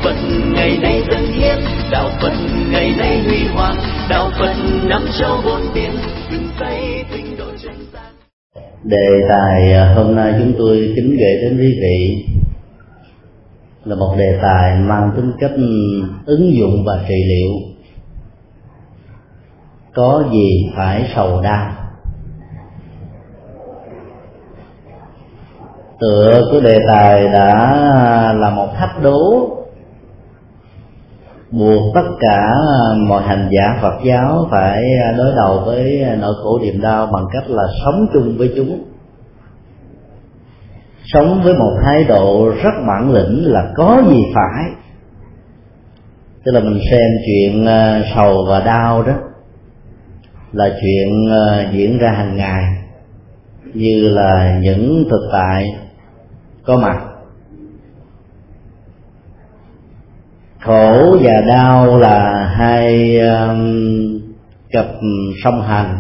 Phật ngày nay dân hiến, đạo Phật ngày nay huy hoàng, đạo Phật năm châu bốn biển, từng xây tinh độ chân gian. Đề tài hôm nay chúng tôi kính gửi đến quý vị là một đề tài mang tính cách ứng dụng và trị liệu. Có gì phải sầu đau? Tựa của đề tài đã là một thách đố buộc tất cả mọi hành giả Phật giáo phải đối đầu với nỗi khổ niềm đau bằng cách là sống chung với chúng, sống với một thái độ rất bản lĩnh là có gì phải. Tức là mình xem chuyện sầu và đau đó là chuyện diễn ra hàng ngày, như là những thực tại có mặt. Khổ và đau là hai cặp song hành.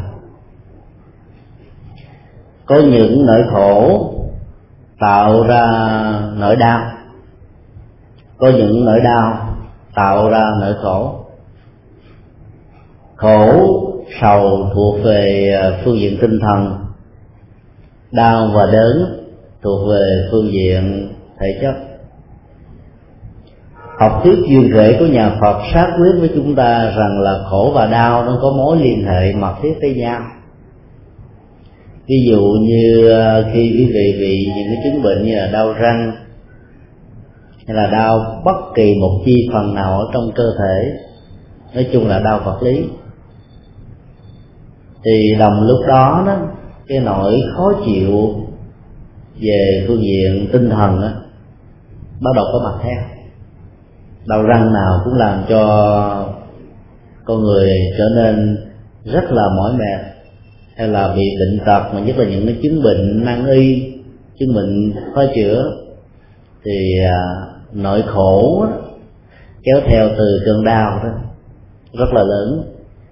Có những nỗi khổ tạo ra nỗi đau, có những nỗi đau tạo ra nỗi khổ. Khổ sầu thuộc về phương diện tinh thần, đau và đớn thuộc về phương diện thể chất. Học thuyết duyên khởi của nhà Phật xác quyết với chúng ta rằng là khổ và đau nó có mối liên hệ mật thiết với nhau. Ví dụ như khi quý vị bị những cái chứng bệnh như là đau răng hay là đau bất kỳ một chi phần nào ở trong cơ thể, nói chung là đau vật lý, thì đồng lúc đó cái nỗi khó chịu về phương diện tinh thần bắt đầu có mặt theo. Đau răng nào cũng làm cho con người trở nên rất là mỏi mệt, hay là bị bệnh tật, mà nhất là những cái chứng bệnh nan y, chứng bệnh khó chữa, thì nỗi khổ kéo theo từ cơn đau đó rất là lớn.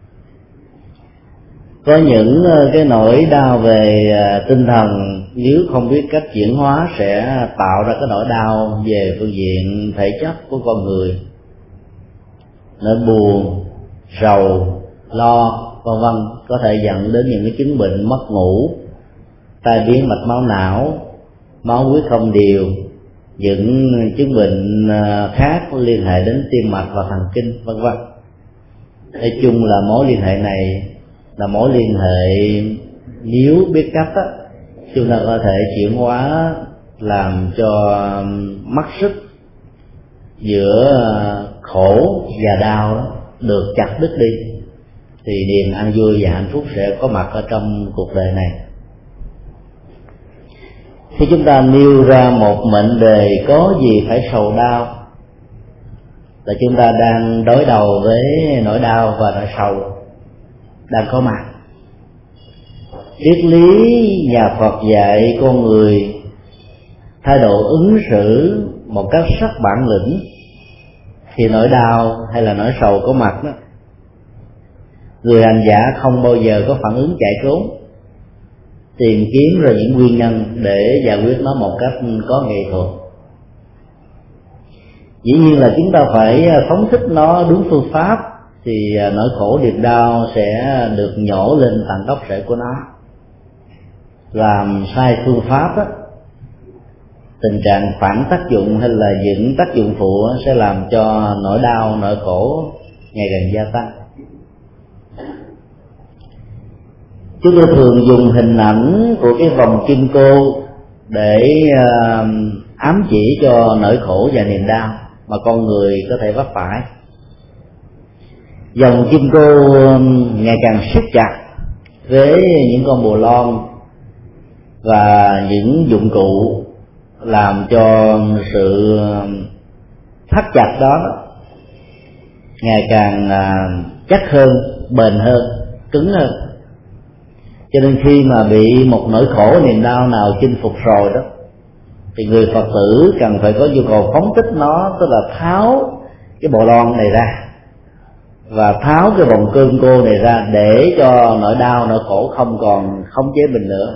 Có những cái nỗi đau về tinh thần nếu không biết cách chuyển hóa sẽ tạo ra cái nỗi đau về phương diện thể chất của con người. Nỗi buồn, rầu, lo, vân vân có thể dẫn đến những cái chứng bệnh mất ngủ, tai biến mạch máu não, máu huyết không đều, những chứng bệnh khác liên hệ đến tim mạch và thần kinh, vân vân. Nói chung là mối liên hệ này là mối liên hệ nếu biết cách chúng ta có thể chuyển hóa làm cho mất sức giữa khổ và đau được chặt đứt đi, thì niềm an vui và hạnh phúc sẽ có mặt ở trong cuộc đời này. Khi chúng ta nêu ra một mệnh đề có gì phải sầu đau, là chúng ta đang đối đầu với nỗi đau và nỗi sầu đang có mặt. Triết lý nhà Phật dạy con người thái độ ứng xử một cách rất bản lĩnh khi nỗi đau hay là nỗi sầu có mặt đó. Người hành giả không bao giờ có phản ứng chạy trốn, tìm kiếm ra những nguyên nhân để giải quyết nó một cách có nghệ thuật. Dĩ nhiên là chúng ta phải phóng thích nó đúng phương pháp, thì nỗi khổ niềm đau sẽ được nhổ lên tận gốc rễ của nó. Làm sai phương pháp tình trạng phản tác dụng hay là những tác dụng phụ sẽ làm cho nỗi đau, nỗi khổ ngày càng gia tăng. Chúng tôi thường dùng hình ảnh của cái vòng kim cô để ám chỉ cho nỗi khổ và niềm đau mà con người có thể vấp phải. Vòng kim cô ngày càng siết chặt với những con bồ lon và những dụng cụ làm cho sự thắt chặt đó ngày càng chắc hơn, bền hơn, cứng hơn. Cho nên khi mà bị một nỗi khổ niềm đau nào chinh phục rồi đó, thì người Phật tử cần phải có nhu cầu phóng thích nó, tức là tháo cái bộ lon này ra và tháo cái vòng cương cô này ra, để cho nỗi đau, nỗi khổ không còn khống chế mình nữa.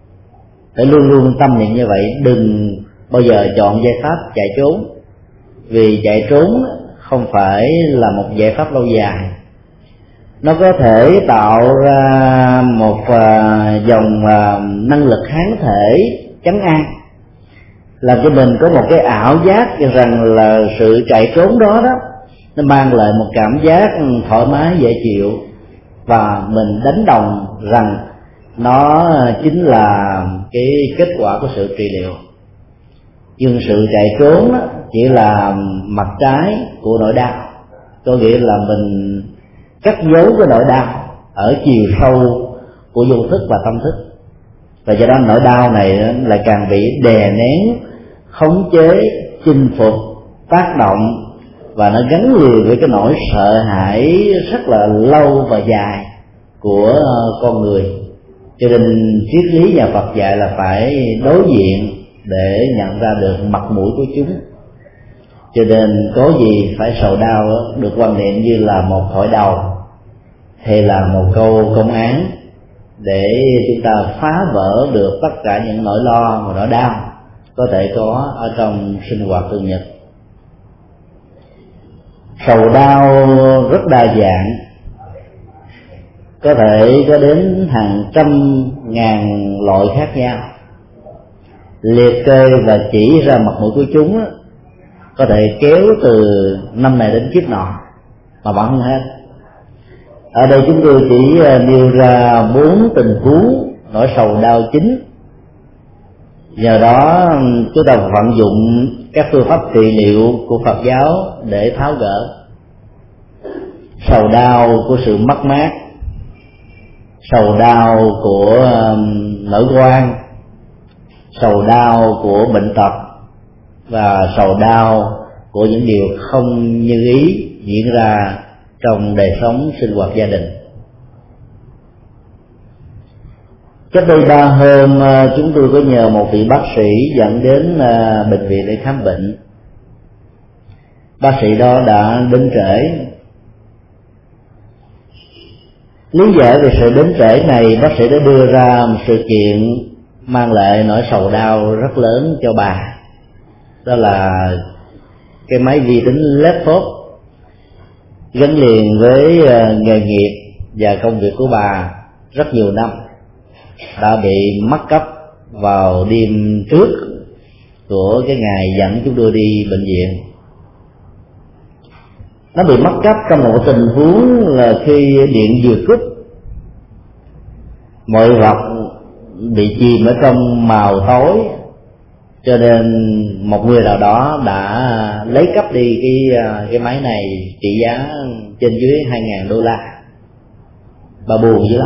Phải luôn luôn tâm niệm như vậy, đừng bao giờ chọn giải pháp chạy trốn, vì chạy trốn không phải là một giải pháp lâu dài. Nó có thể tạo ra một dòng năng lực kháng thể trấn an, làm cho mình có một cái ảo giác rằng là sự chạy trốn đó nó mang lại một cảm giác thoải mái dễ chịu, và mình đánh đồng rằng nó chính là cái kết quả của sự trị liệu. Nhưng sự chạy trốn chỉ là mặt trái của nỗi đau, có nghĩa là mình cắt giấu cái nỗi đau ở chiều sâu của vô thức và tâm thức, và do đó nỗi đau này lại càng bị đè nén, khống chế, chinh phục, tác động, và nó gắn liền với cái nỗi sợ hãi rất là lâu và dài của con người. Cho nên triết lý nhà Phật dạy là phải đối diện để nhận ra được mặt mũi của chúng. Cho nên có gì phải sầu đau được quan niệm như là một thổi đầu hay là một câu công án để chúng ta phá vỡ được tất cả những nỗi lo và nỗi đau có thể có ở trong sinh hoạt thường nhật. Sầu đau rất đa dạng, có thể có đến hàng trăm ngàn loại khác nhau. Liệt kê và chỉ ra mặt mũi của chúng có thể kéo từ năm này đến kiếp nọ mà vẫn không hết. Ở đây chúng tôi chỉ nêu ra 4 tình huống nỗi sầu đau chính. Nhờ đó chúng ta vận dụng các phương pháp trị liệu của Phật giáo để tháo gỡ. Sầu đau của sự mất mát, sầu đau của nỗi oan, sầu đau của bệnh tật, và sầu đau của những điều không như ý diễn ra trong đời sống sinh hoạt gia đình. Cách đây 3 hôm chúng tôi có nhờ một vị bác sĩ dẫn đến bệnh viện để khám bệnh. Bác sĩ đó đã đến trễ. Lý giải về sự đến trễ này, bác sĩ đã đưa ra một sự kiện mang lại nỗi sầu đau rất lớn cho bà. Đó là cái máy vi tính laptop gắn liền với nghề nghiệp và công việc của bà rất nhiều năm đã bị mất cắp vào đêm trước của cái ngày dẫn chúng tôi đi bệnh viện. Nó bị mất cắp trong một tình huống là khi điện vừa cúp, mọi vật bị chìm ở trong màu tối, cho nên một người nào đó đã lấy cắp đi cái máy này trị giá trên dưới $2,000. Bà buồn dữ lắm.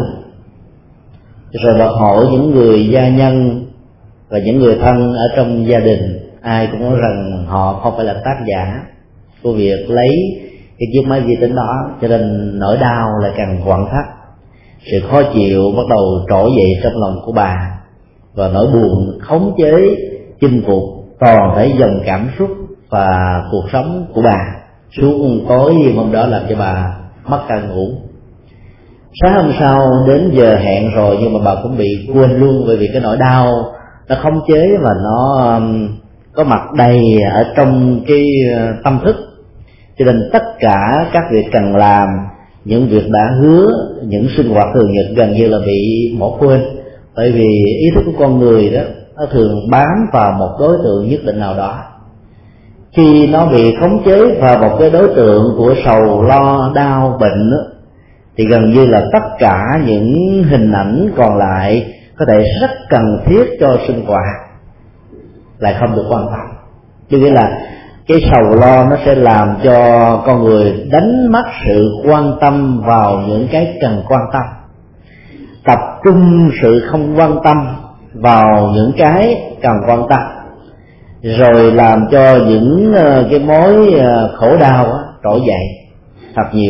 Rồi bà hỏi những người gia nhân và những người thân ở trong gia đình, ai cũng nói rằng họ không phải là tác giả của việc lấy cái chiếc máy vi tính đó, cho nên nỗi đau lại càng quặn thắt. Sự khó chịu bắt đầu trỗi dậy trong lòng của bà, và nỗi buồn khống chế chinh phục toàn thể dòng cảm xúc và cuộc sống của bà suốt tối hôm đó, làm cho bà mất ca ngủ. Sáng hôm sau đến giờ hẹn rồi nhưng mà bà cũng bị quên luôn, bởi vì cái nỗi đau nó khống chế và nó có mặt đầy ở trong cái tâm thức. Cho nên tất cả các việc cần làm, những việc đã hứa, những sinh hoạt thường nhật gần như là bị bỏ quên, bởi vì ý thức của con người đó nó thường bám vào một đối tượng nhất định nào đó. Khi nó bị khống chế vào một cái đối tượng của sầu lo đau bệnh đó, thì gần như là tất cả những hình ảnh còn lại có thể rất cần thiết cho sinh hoạt lại không được quan tâm. Tức nghĩa là cái sầu lo nó sẽ làm cho con người đánh mất sự quan tâm vào những cái cần quan tâm, tập trung sự không quan tâm vào những cái cần quan tâm, rồi làm cho những cái mối khổ đau trỗi dậy thật nhiều.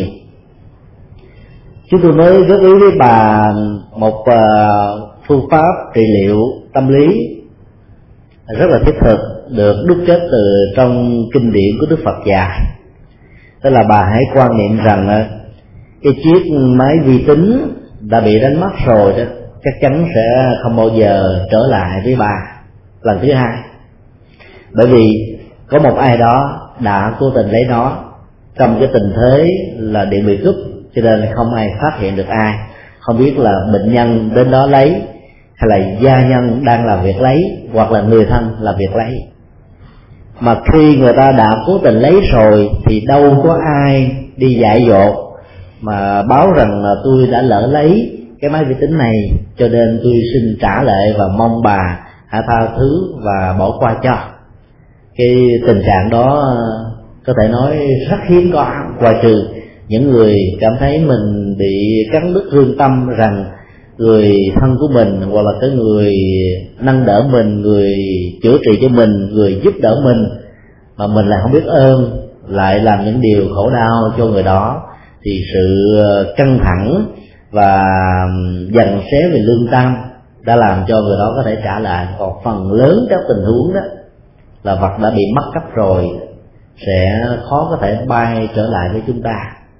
Chúng tôi mới góp ý với bà một phương pháp trị liệu tâm lý rất là thiết thực, được đúc kết từ trong kinh điển của Đức Phật dạy. Tức là bà hãy quan niệm rằng cái chiếc máy vi tính đã bị đánh mất rồi đó, chắc chắn sẽ không bao giờ trở lại với bà lần thứ hai, bởi vì có một ai đó đã cố tình lấy nó trong cái tình thế là điện bị cúp, cho nên không ai phát hiện được ai, không biết là bệnh nhân đến đó lấy hay là gia nhân đang làm việc lấy hoặc là người thân làm việc lấy. Mà khi người ta đã cố tình lấy rồi thì đâu có ai đi dại dột mà báo rằng là tôi đã lỡ lấy cái máy vi tính này, cho nên tôi xin trả lại và mong bà hãy tha thứ và bỏ qua cho. Cái tình trạng đó có thể nói rất hiếm có, ngoài trừ những người cảm thấy mình bị cắn đứt lương tâm rằng người thân của mình hoặc là cái người nâng đỡ mình, người chữa trị cho mình, người giúp đỡ mình mà mình lại không biết ơn, lại làm những điều khổ đau cho người đó, thì sự căng thẳng và dằn xé về lương tâm đã làm cho người đó có thể trả lại. Còn phần lớn các tình huống đó là vật đã bị mất cắp rồi sẽ khó có thể bay trở lại với chúng ta.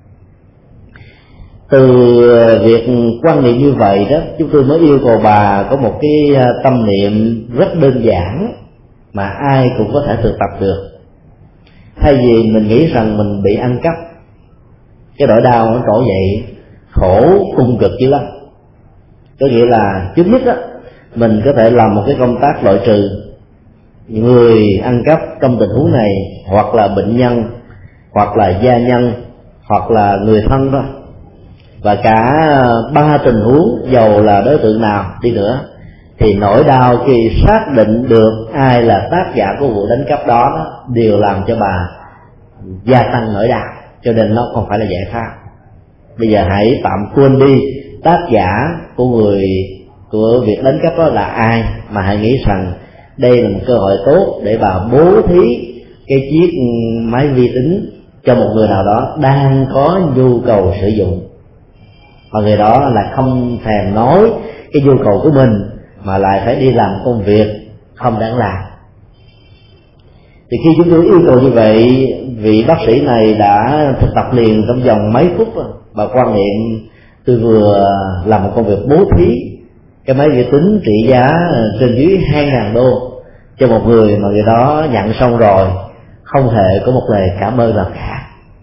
Từ việc quan niệm như vậy đó, chúng tôi mới yêu cầu bà có một cái tâm niệm rất đơn giản mà ai cũng có thể thực tập được. Thay vì mình nghĩ rằng mình bị ăn cắp, cái nỗi đau nó trỗi dậy, khổ cung cực dữ lắm. Có nghĩa là trước nhất đó, mình có thể làm một cái công tác loại trừ người ăn cắp trong tình huống này, hoặc là bệnh nhân, hoặc là gia nhân, hoặc là người thân đó. Và cả ba tình huống dầu là đối tượng nào đi nữa thì nỗi đau khi xác định được ai là tác giả của vụ đánh cắp đó đều làm cho bà gia tăng nỗi đau, cho nên nó không phải là giải pháp. Bây giờ hãy tạm quên đi tác giả của việc đánh cắp đó là ai, mà hãy nghĩ rằng đây là một cơ hội tốt để bà bố thí cái chiếc máy vi tính cho một người nào đó đang có nhu cầu sử dụng, và người đó là không thèm nói cái nhu cầu của mình mà lại phải đi làm công việc không đáng làm. Thì khi chúng tôi yêu cầu như vậy, vị bác sĩ này đã thực tập liền trong vòng mấy phút và quan niệm tôi vừa làm một công việc bố thí cái máy vi tính trị giá trên dưới 2.000 đô cho một người mà người đó nhận xong rồi, không hề có một lời cảm ơn nào cả.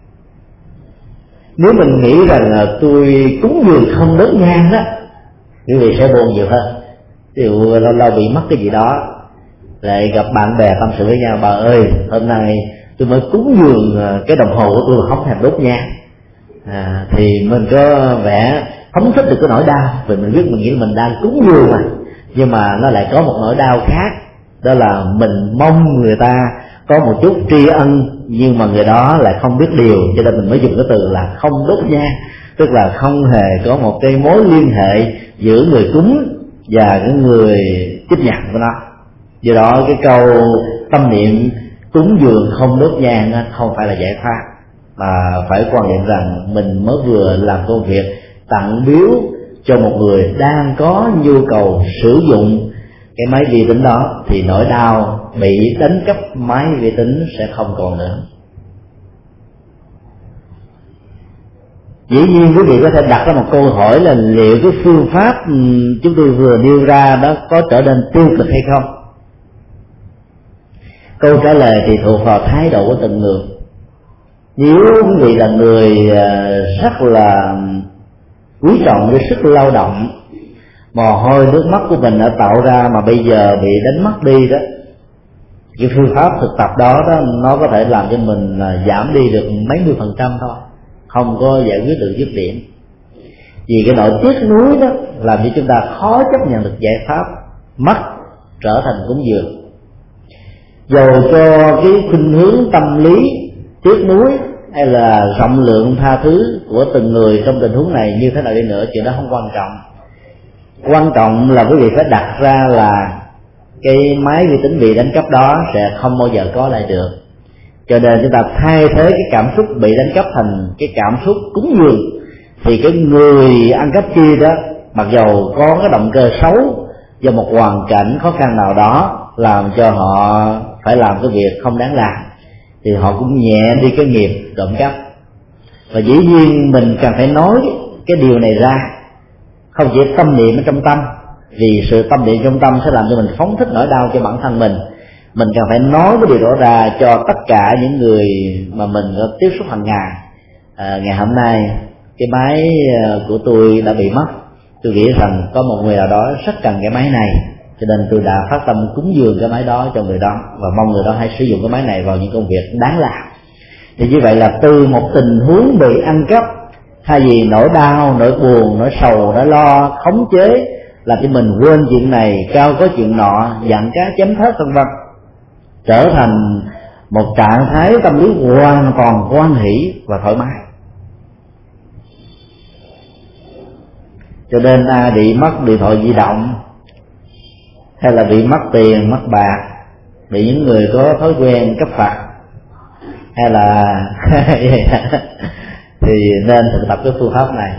Nếu mình nghĩ rằng tôi cúng dường không đốt nhang đó, quý vị sẽ buồn nhiều hơn. Ví dụ lâu lâu bị mất cái gì đó, lại gặp bạn bè tâm sự với nhau: bà ơi, hôm nay tôi mới cúng dường cái đồng hồ của tôi mà không thèm đốt nhang. Thì mình có vẻ phóng thích được cái nỗi đau, vì mình biết mình nghĩ mình đang cúng dường mà. Nhưng mà nó lại có một nỗi đau khác, đó là mình mong người ta có một chút tri ân, nhưng mà người đó lại không biết điều, cho nên mình mới dùng cái từ là không đốt nhang, tức là không hề có một cái mối liên hệ giữa người cúng và cái người tiếp nhận của nó. Do đó cái câu tâm niệm cúng dường không đốt nhang không phải là giải pháp, mà phải quan niệm rằng mình mới vừa làm công việc tặng biếu cho một người đang có nhu cầu sử dụng cái máy vi tính đó, thì nỗi đau bị đánh cắp máy vi tính sẽ không còn nữa. Dĩ nhiên quý vị có thể đặt ra một câu hỏi là liệu cái phương pháp chúng tôi vừa nêu ra đó có trở nên tiêu cực hay không? Câu trả lời thì thuộc vào thái độ của từng người. Nếu quý vị là người rất là quý trọng cái sức lao động, mồ hôi nước mắt của mình đã tạo ra mà bây giờ bị đánh mất đi đó, cái phương pháp thực tập đó nó có thể làm cho mình giảm đi được mấy mươi % thôi, không có giải quyết được dứt điểm. Vì cái nỗi tiếc nuối đó làm cho chúng ta khó chấp nhận được giải pháp mất trở thành cúng dường. Dầu cho cái khuynh hướng tâm lý tiếc nuối hay là rộng lượng tha thứ của từng người trong tình huống này như thế nào đi nữa, chuyện đó không quan trọng. Quan trọng là quý vị phải đặt ra là cái máy vi tính bị đánh cắp đó sẽ không bao giờ có lại được, cho nên chúng ta thay thế cái cảm xúc bị đánh cắp thành cái cảm xúc cúng dường. Thì cái người ăn cắp kia đó, mặc dầu có cái động cơ xấu do một hoàn cảnh khó khăn nào đó làm cho họ phải làm cái việc không đáng làm, thì họ cũng nhẹ đi cái nghiệp trộm cắp. Và dĩ nhiên mình cần phải nói cái điều này ra, không chỉ tâm niệm ở trong tâm, vì sự tâm niệm trong tâm sẽ làm cho mình phóng thích nỗi đau cho bản thân mình, mình cần phải nói cái điều đó ra cho tất cả những người mà mình có tiếp xúc hàng ngày. Ngày hôm nay cái máy của tôi đã bị mất, tôi nghĩ rằng có một người nào đó rất cần cái máy này, cho nên tôi đã phát tâm cúng dường cái máy đó cho người đó, và mong người đó hãy sử dụng cái máy này vào những công việc đáng làm. Thì như vậy là từ một tình huống bị ăn cắp, thay vì nỗi đau, nỗi buồn, nỗi sầu, nỗi lo khống chế làm cho mình quên chuyện này, cao có chuyện nọ, giận cá chém thớt vân vân, trở thành một trạng thái tâm lý hoàn toàn hoan hỷ và thoải mái. Cho nên ai bị mất điện thoại di động, hay là bị mất tiền, mất bạc, bị những người có thói quen cấp phạt, hay là thì nên thực tập cái phương pháp này.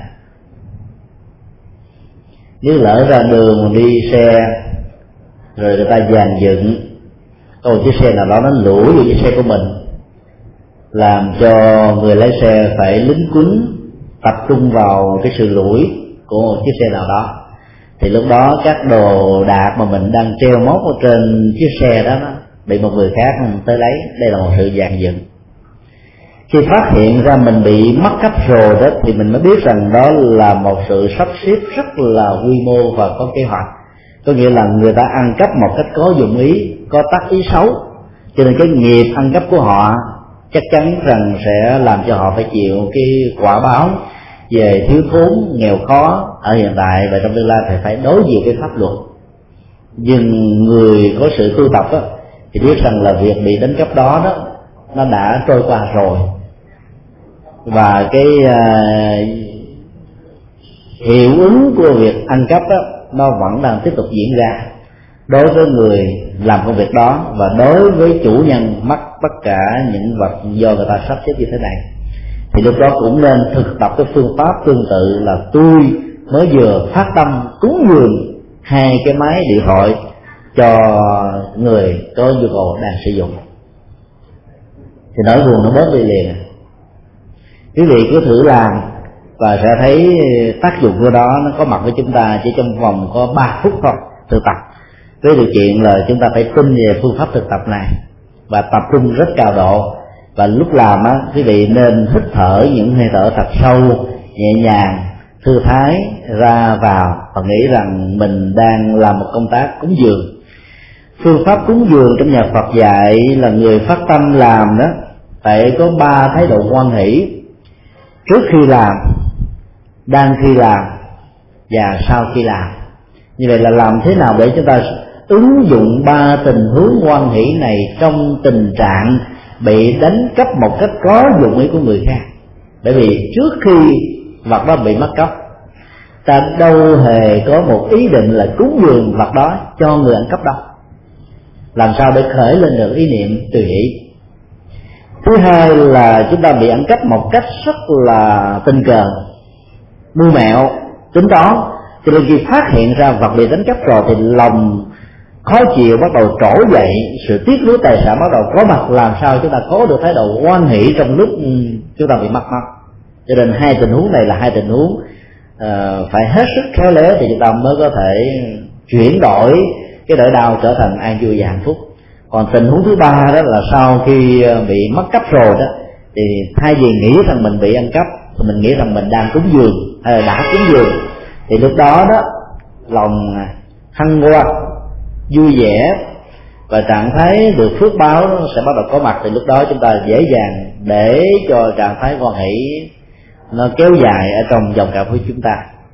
Nếu lỡ ra đường đi xe rồi người ta dàn dựng có một chiếc xe nào đó nó lủi vào chiếc xe của mình, làm cho người lái xe phải lính quýnh tập trung vào cái sự lủi của một chiếc xe nào đó, thì lúc đó các đồ đạc mà mình đang treo móc ở trên chiếc xe đó nó bị một người khác tới lấy. Đây là một sự dàn dựng. Khi phát hiện ra mình bị mất cắp rồi đó, thì mình mới biết rằng đó là một sự sắp xếp rất là quy mô và có kế hoạch. Có nghĩa là người ta ăn cắp một cách có dụng ý, có tác ý xấu, cho nên cái nghiệp ăn cắp của họ chắc chắn rằng sẽ làm cho họ phải chịu cái quả báo về thiếu thốn, nghèo khó ở hiện tại, và trong tương lai phải đối diện với pháp luật. Nhưng người có sự tu tập đó, thì biết rằng là việc bị đánh cắp đó nó đã trôi qua rồi, và cái hiệu ứng của việc ăn cắp đó nó vẫn đang tiếp tục diễn ra đối với người làm công việc đó, và đối với chủ nhân mất tất cả những vật do người ta sắp xếp như thế này. Thì lúc đó cũng nên thực tập cái phương pháp tương tự là tôi mới vừa phát tâm cúng dường 2 cái máy điện thoại cho người có nhu cầu đang sử dụng, thì nỗi buồn nó bớt đi liền. Quý vị cứ thử làm và sẽ thấy tác dụng của đó nó có mặt với chúng ta chỉ trong vòng có 3 phút thôi thực tập, với điều kiện là chúng ta phải tin về phương pháp thực tập này và tập trung rất cao độ. Và lúc làm á, quý vị nên hít thở những hơi thở thật sâu, nhẹ nhàng, thư thái ra vào, và nghĩ rằng mình đang làm một công tác cúng dường. Phương pháp cúng dường trong nhà Phật dạy là người phát tâm làm đó phải có 3 thái độ hoan hỷ: trước khi làm, đang khi làm và sau khi làm. Như vậy là làm thế nào để chúng ta ứng dụng 3 tình huống hoan hỷ này trong tình trạng bị đánh cắp một cách có dụng ý của người khác. Bởi vì trước khi vật đó bị mất cắp, ta đâu hề có một ý định là cúng dường vật đó cho người ăn cắp đâu. Làm sao để khởi lên được ý niệm tùy hỷ? Thứ hai là chúng ta bị ăn cắp một cách rất là tình cờ, mưu mẹo, tính toán, cho nên khi phát hiện ra vật bị đánh cắp rồi thì lòng khó chịu bắt đầu trỗi dậy, sự tiếc nuối tài sản bắt đầu có mặt. Làm sao chúng ta có được thái độ hoan hỷ trong lúc chúng ta bị mất? Cho nên 2 tình huống này là 2 tình huống phải hết sức khéo léo thì chúng ta mới có thể chuyển đổi cái nỗi đau trở thành an vui và hạnh phúc. Còn tình huống thứ 3 đó là sau khi bị mất cắp rồi đó, thì thay vì nghĩ rằng mình bị ăn cắp thì mình nghĩ rằng mình đang cúng dường hay là đã cúng dường, thì lúc đó đó lòng hân hoan, vui vẻ và trạng thái được phước báo sẽ bắt đầu có mặt. Thì lúc đó chúng ta dễ dàng để cho trạng thái hoan hỷ nó kéo dài ở trong dòng cảm của chúng ta.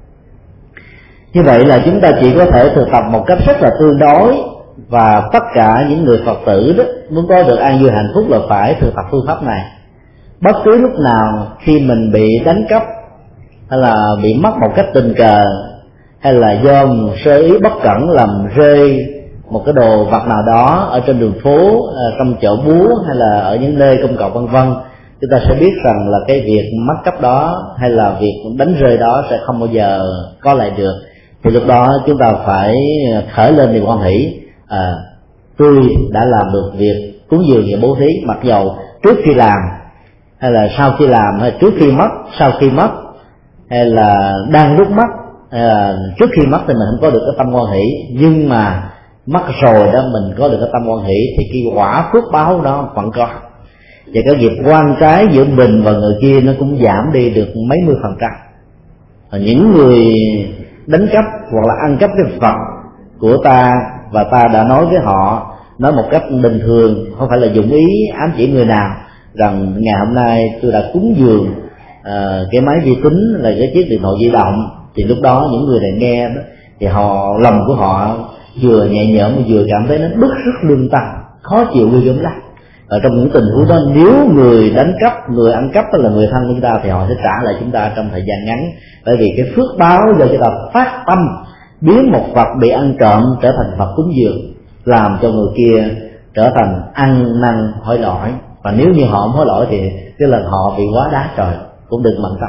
Như vậy là chúng ta chỉ có thể thực tập một cách rất là tương đối, và tất cả những người Phật tử đó muốn có được an vui hạnh phúc là phải thực tập phương pháp này. Bất cứ lúc nào khi mình bị đánh cắp, hay là bị mất một cách tình cờ, hay là do một sơ ý bất cẩn làm rơi một cái đồ vật nào đó ở trên đường phố, trong chợ búa hay là ở những nơi công cộng vân vân, chúng ta sẽ biết rằng là cái việc mất cắp đó hay là việc đánh rơi đó sẽ không bao giờ có lại được. Thì lúc đó chúng ta phải khởi lên niềm hoan hỷ, tôi đã làm được việc cúng dường và bố thí, mặc dầu trước khi làm hay là sau khi làm, hay trước khi mất, sau khi mất, hay là đang lúc mất, hay là trước khi mất thì mình không có được cái tâm hoan hỷ, nhưng mà mất rồi đó mình có được cái tâm hoan hỷ thì cái quả phước báo đó vẫn có, và cái nghiệp oan trái giữa mình và người kia nó cũng giảm đi được mấy mươi %. Những người đánh cắp hoặc là ăn cắp cái vật của ta và ta đã nói với họ, nói một cách bình thường, không phải là dụng ý ám chỉ người nào, rằng ngày hôm nay tôi đã cúng dường cái máy vi tính là cái chiếc điện thoại di động, thì lúc đó những người này nghe đó, thì lòng của họ vừa nhẹ nhõm vừa cảm thấy nó bức rất lương tâm, khó chịu ghê gớm lắm. Ở trong những tình huống đó, nếu người đánh cắp, người ăn cắp là người thân của chúng ta thì họ sẽ trả lại chúng ta trong thời gian ngắn, bởi vì cái phước báo do chúng ta phát tâm biến một vật bị ăn trộm trở thành vật cúng dường, làm cho người kia trở thành ăn năn hối lỗi. Và nếu như họ không hối lỗi thì cái lần họ bị quá đá trời, cũng đừng bận tâm.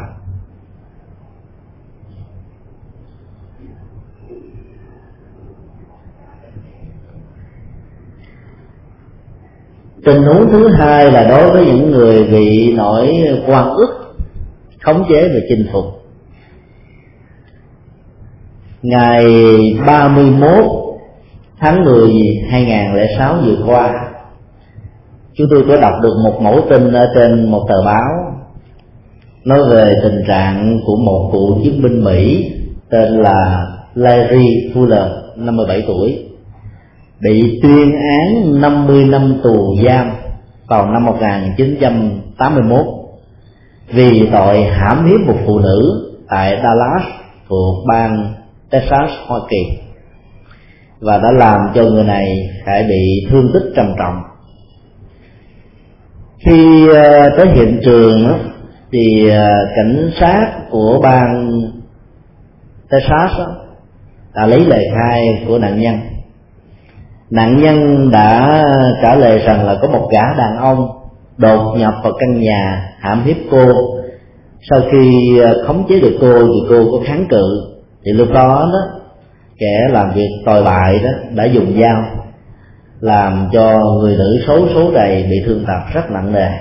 Tình huống thứ hai là đối với những người bị nỗi oan ức, khống chế và chinh phục. Ngày 31 tháng 10 2006 vừa qua, chúng tôi có đọc được một mẫu tin ở trên một tờ báo nói về tình trạng của một cựu chiến binh Mỹ tên là Larry Fuller, 57 tuổi, bị tuyên án 50 năm tù giam vào năm 1981 vì tội hãm hiếp một phụ nữ tại Dallas thuộc bang Texas, Hoa Kỳ, và đã làm cho người này phải bị thương tích trầm trọng. Khi tới hiện trường thì cảnh sát của bang Texas đã lấy lời khai của nạn nhân. Nạn nhân đã trả lời rằng là có một gã đàn ông đột nhập vào căn nhà hãm hiếp cô. Sau khi khống chế được cô thì cô có kháng cự, thì lúc đó kẻ làm việc tồi bại đó đã dùng dao làm cho người nữ xấu số đầy bị thương tật rất nặng nề.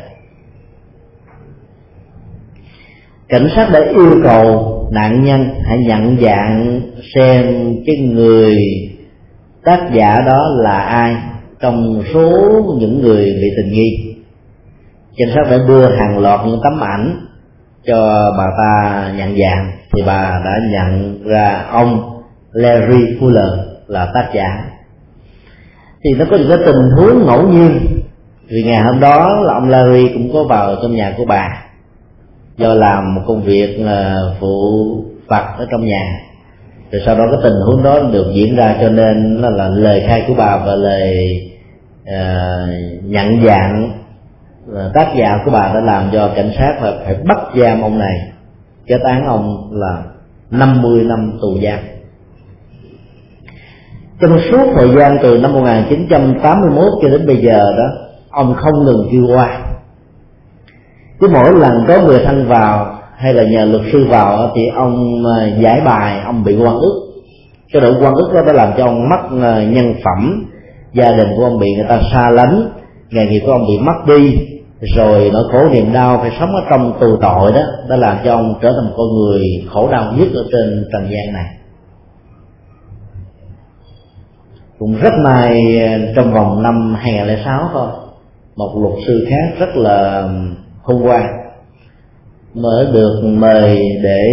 Cảnh sát đã yêu cầu nạn nhân hãy nhận dạng xem cái người tác giả đó là ai trong số những người bị tình nghi. Cảnh sát đã đưa hàng loạt những tấm ảnh cho bà ta nhận dạng, thì bà đã nhận ra ông Larry Fuller là tác giả. Thì nó có những cái tình huống ngẫu nhiên, vì ngày hôm đó là ông Larry cũng có vào trong nhà của bà do làm một công việc phụ vặt ở trong nhà. Rồi sau đó cái tình huống đó được diễn ra, cho nên là lời khai của bà và lời nhận dạng tác giả của bà đã làm cho cảnh sát phải bắt giam ông này, kết án ông là 50 năm tù giam. Trong suốt thời gian từ năm 1981 cho đến bây giờ đó, ông không ngừng kêu oan. Cứ mỗi lần có người thân vào hay là nhờ luật sư vào thì ông giải bài, ông bị oan ức. Cái độ oan ức đó đã làm cho ông mất nhân phẩm, gia đình của ông bị người ta xa lánh, nghề nghiệp của ông bị mất đi, rồi nỗi khổ niềm đau phải sống ở trong tù tội đó đã làm cho ông trở thành một con người khổ đau nhất ở trên trần gian này. Cũng rất may trong vòng năm 2006 thôi, một luật sư khác rất là khôn ngoan mới được mời để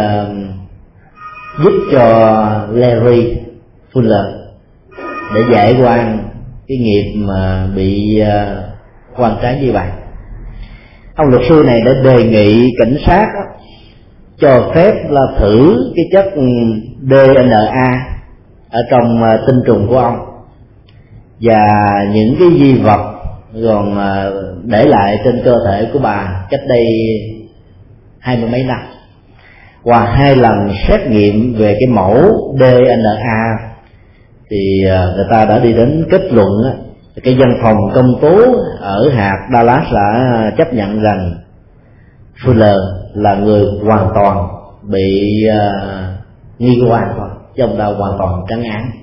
giúp cho Larry Fuller để giải oan cái nghiệp mà bị oan trái như vậy. Ông luật sư này đã đề nghị cảnh sát cho phép là thử cái chất DNA ở trong tinh trùng của ông và những cái di vật còn để lại trên cơ thể của bà cách đây 20 mấy năm. Qua 2 lần xét nghiệm về cái mẫu DNA thì người ta đã đi đến kết luận cái văn phòng công tố ở hạt Dallas đã chấp nhận rằng Fuller là người hoàn toàn bị nghi oan thôi, chứ ông ta hoàn toàn trắng án.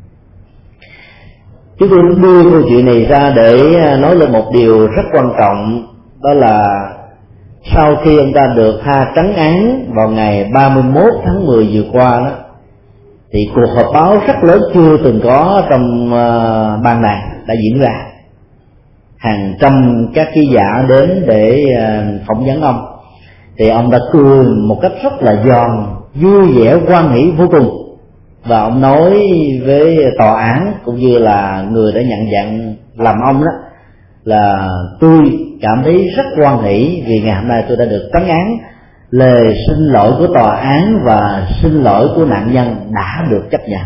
Chúng tôi đưa câu chuyện này ra để nói lên một điều rất quan trọng, đó là sau khi ông ta được tha trắng án vào ngày 31 tháng 10 vừa qua đó, thì cuộc họp báo rất lớn chưa từng có trong ban này đã diễn ra. Hàng trăm các ký giả đến để phỏng vấn ông, thì ông đã cười một cách rất là giòn, vui vẻ, hoan hỷ vô cùng. Và ông nói với tòa án cũng như là người đã nhận dạng làm ông đó là tôi cảm thấy rất hoan hỷ vì ngày hôm nay tôi đã được trấn án, lời xin lỗi của tòa án và xin lỗi của nạn nhân đã được chấp nhận.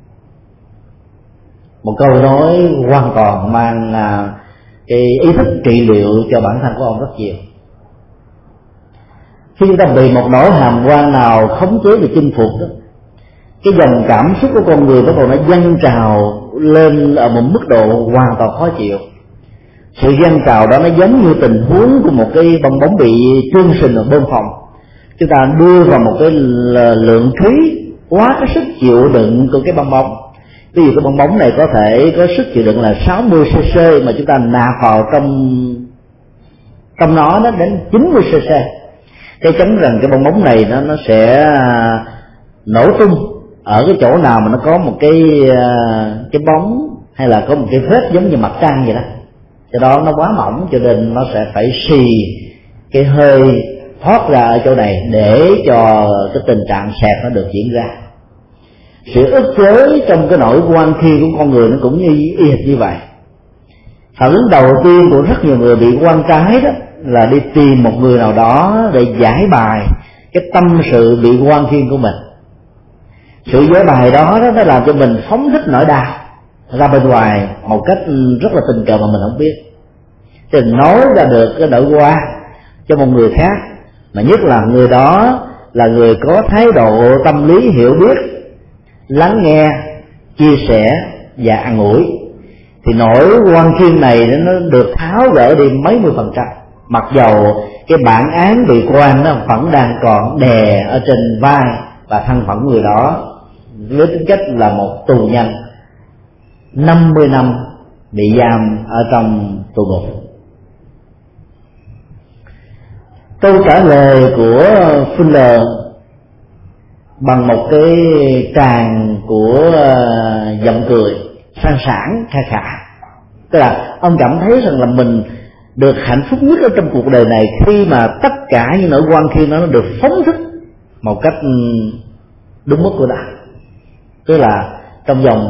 Một câu nói hoàn toàn mang cái ý thức trị liệu cho bản thân của ông rất nhiều. Khi chúng ta bị một nỗi hàm quan nào khống chế và chinh phục đó, cái dòng cảm xúc của con người bắt đầu nó dâng trào lên ở một mức độ hoàn toàn khó chịu. Sự dâng trào đó nó giống như tình huống của một cái bong bóng bị trương sình ở bên phòng. Chúng ta đưa vào một cái lượng khí quá cái sức chịu đựng của cái bong bóng. Ví dụ cái bong bóng này có thể có sức chịu đựng là 60 cc mà chúng ta nạp vào trong nó đến 90 cc. Cái chắn rằng cái bong bóng này nó sẽ nổ tung ở cái chỗ nào mà nó có một cái bóng hay là có một cái vết giống như mặt trăng vậy đó. Cho đó nó quá mỏng cho nên nó sẽ phải xì cái hơi thoát ra ở chỗ này để cho cái tình trạng xẹt nó được diễn ra. Sự ức chế trong cái nỗi quan khi của con người nó cũng y hệt như vậy. Phản ứng đầu tiên của rất nhiều người bị quan trái đó là đi tìm một người nào đó để giải bài cái tâm sự bị quan khiên của mình. Sự giải bài đó nó làm cho mình phóng thích nỗi đau ra bên ngoài một cách rất là tình cờ mà mình không biết. Thì nói ra được cái nỗi qua cho một người khác, mà nhất là người đó là người có thái độ tâm lý hiểu biết, lắng nghe, chia sẻ và an ủi, thì nỗi quan khiên này nó được tháo gỡ đi mấy mươi %. Mặc dầu cái bản án bị quan nó vẫn đang còn đè ở trên vai và thân phận người đó với tính cách là một tù nhân 50 năm bị giam ở trong tù ngục. Câu trả lời của Fuller bằng một cái tràng của giọng cười sang sảng kha khả, tức là ông cảm thấy rằng là mình được hạnh phúc nhất ở trong cuộc đời này khi mà tất cả những nỗi quan khiên nó được phóng thích một cách đúng mức của nó. Tức là trong vòng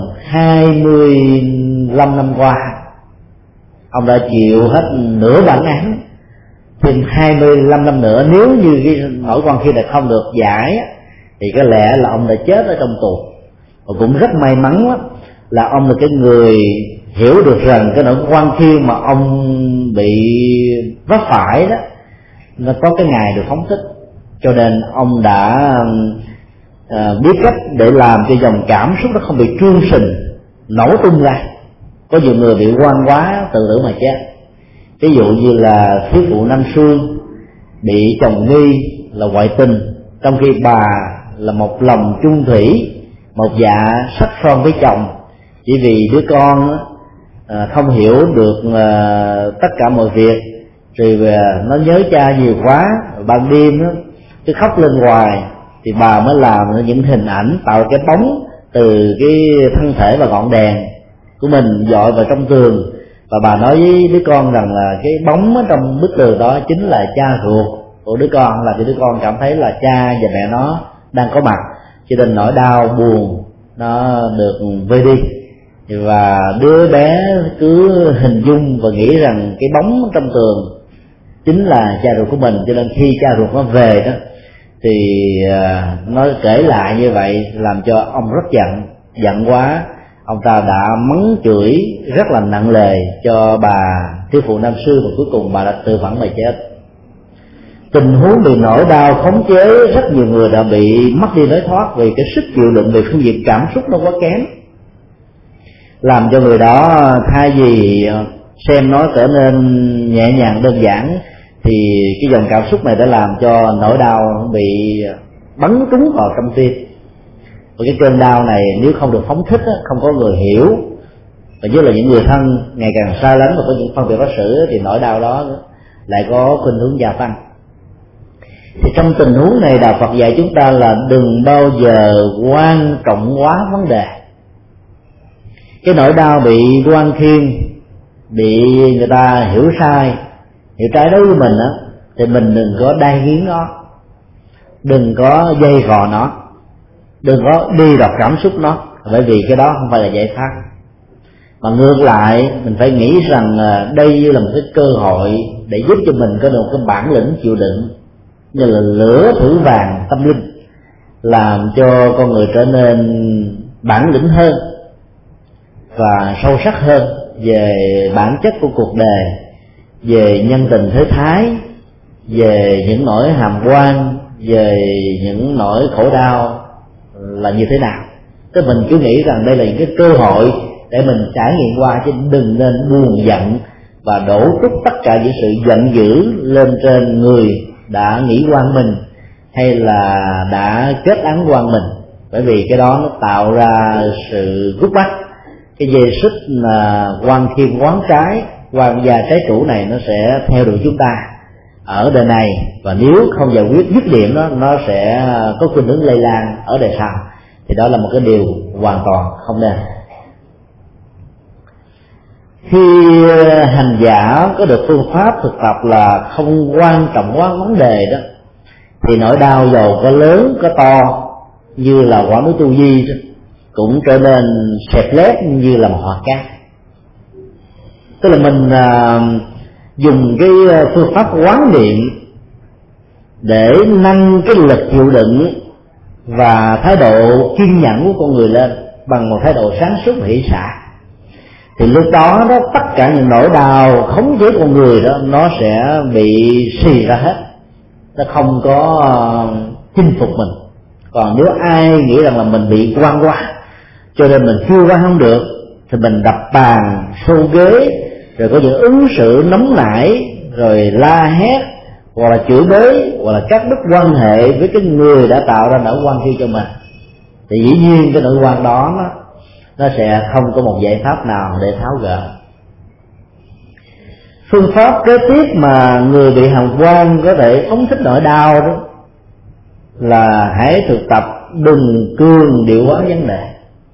25 năm qua ông đã chịu hết nửa bản án, thêm 25 năm nữa nếu như cái nỗi quan khiên này không được giải thì có lẽ là ông đã chết ở trong tù. Và cũng rất may mắn lắm là ông là cái người hiểu được rằng cái nỗi quan khiên mà ông bị vấp phải đó nó có cái ngày được phóng thích, cho nên ông đã biết cách để làm cho dòng cảm xúc nó không bị trương sình nổ tung ra. Có nhiều người bị quan quá tự tử mà chết. Ví dụ như là thiếu phụ Nam Sương bị chồng nghi là ngoại tình, trong khi bà là một lòng chung thủy, một dạ sắc son với chồng, chỉ vì đứa con không hiểu được tất cả mọi việc, rồi nó nhớ cha nhiều quá, ban đêm cứ khóc lên hoài, thì bà mới làm những hình ảnh tạo cái bóng từ cái thân thể và ngọn đèn của mình dọi vào trong tường, và bà nói với đứa con rằng là cái bóng ở trong bức tường đó chính là cha ruột của đứa con, là cho đứa con cảm thấy là cha và mẹ nó đang có mặt, cho nên nỗi đau buồn nó được vơi đi. Và đứa bé cứ hình dung và nghĩ rằng cái bóng trong tường chính là cha ruột của mình, cho nên khi cha ruột nó về đó thì nó kể lại như vậy làm cho ông rất giận quá. Ông ta đã mắng chửi rất là nặng lề cho bà thiếu phụ Nam Sương, và cuối cùng bà đã tự vẫn mà chết. Tình huống bị nỗi đau khống chế, rất nhiều người đã bị mất đi lối thoát vì cái sức chịu đựng về phương diện cảm xúc nó quá kém, làm cho người đó thay vì xem nó trở nên nhẹ nhàng đơn giản thì cái dòng cảm xúc này đã làm cho nỗi đau bị bắn trúng vào trong tim. Và cái cơn đau này nếu không được phóng thích, không có người hiểu, và với là những người thân ngày càng xa lánh và có những phân biệt đối xử, thì nỗi đau đó lại có khuynh hướng gia tăng. Thì trong tình huống này Đạo Phật dạy chúng ta là đừng bao giờ quan trọng hóa vấn đề. Cái nỗi đau bị quan khiên, bị người ta hiểu sai, hiểu trái đối với mình á, thì mình đừng có đai nghiến nó, đừng có dây vò nó, đừng có đi đọc cảm xúc nó, bởi vì cái đó không phải là giải pháp. Mà ngược lại, mình phải nghĩ rằng đây như là một cái cơ hội để giúp cho mình có được một cái bản lĩnh chịu đựng, như là lửa thử vàng tâm linh, làm cho con người trở nên bản lĩnh hơn và sâu sắc hơn về bản chất của cuộc đời, về nhân tình thế thái, về những nỗi hàm oan, về những nỗi khổ đau là như thế nào. Thế mình cứ nghĩ rằng đây là những cái cơ hội để mình trải nghiệm qua, chứ đừng nên buồn giận và đổ trút tất cả những sự giận dữ lên trên người đã nghĩ oan mình hay là đã kết án oan mình, bởi vì cái đó nó tạo ra sự gút mắt. Cái dây xích là quan khiên quán trái, quan gia trái chủ này nó sẽ theo đuổi chúng ta ở đời này, và nếu không giải quyết dứt điểm nó sẽ có khuynh hướng lây lan ở đời sau. Thì đó là một cái điều hoàn toàn không nên. Khi hành giả có được phương pháp thực tập là không quan trọng quá vấn đề đó, thì nỗi đau dầu có lớn có to như là quả núi Tu Di đó, cũng trở nên xẹp lép như là một hạt cát. Tức là mình dùng cái phương pháp quán niệm để nâng cái lực chịu đựng và thái độ kiên nhẫn của con người lên bằng một thái độ sáng suốt và hỷ xả, thì lúc đó tất cả những nỗi đau khống chế con người đó nó sẽ bị xì ra hết, nó không có chinh phục mình. Còn nếu ai nghĩ rằng là mình bị quan quá cho nên mình chưa qua không được, thì mình đập bàn xô ghế, rồi có những ứng xử nóng nảy, rồi la hét hoặc là chửi bới hoặc là cắt đứt quan hệ với cái người đã tạo ra nỗi quan khi cho mình, thì dĩ nhiên cái nỗi quan đó nó sẽ không có một giải pháp nào để tháo gỡ. Phương pháp kế tiếp mà người bị hàm oan có thể phóng thích nỗi đau đó là hãy thực tập đừng cường điệu hóa vấn đề.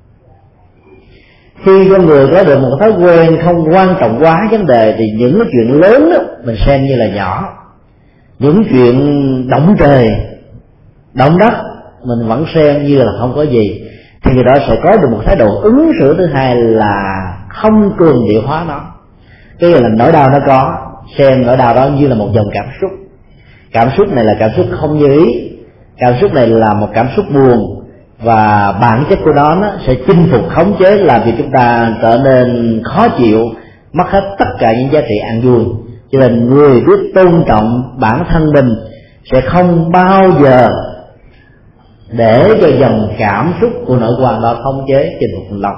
Khi con người có được một thói quen không quan trọng quá vấn đề, thì những cái chuyện lớn đó mình xem như là nhỏ, những chuyện động trời động đất mình vẫn xem như là không có gì, thì người đó sẽ có được một thái độ ứng xử thứ hai là không cường điệu hóa nó. Cái là nỗi đau nó có, xem nỗi đau đó như là một dòng cảm xúc. Cảm xúc này là cảm xúc không như ý, cảm xúc này là một cảm xúc buồn, và bản chất của nó sẽ chinh phục khống chế, làm cho chúng ta trở nên khó chịu, mất hết tất cả những giá trị an vui. Cho nên người biết tôn trọng bản thân mình sẽ không bao giờ để cho dòng cảm xúc của nỗi quan đó khống chế chinh phục lòng.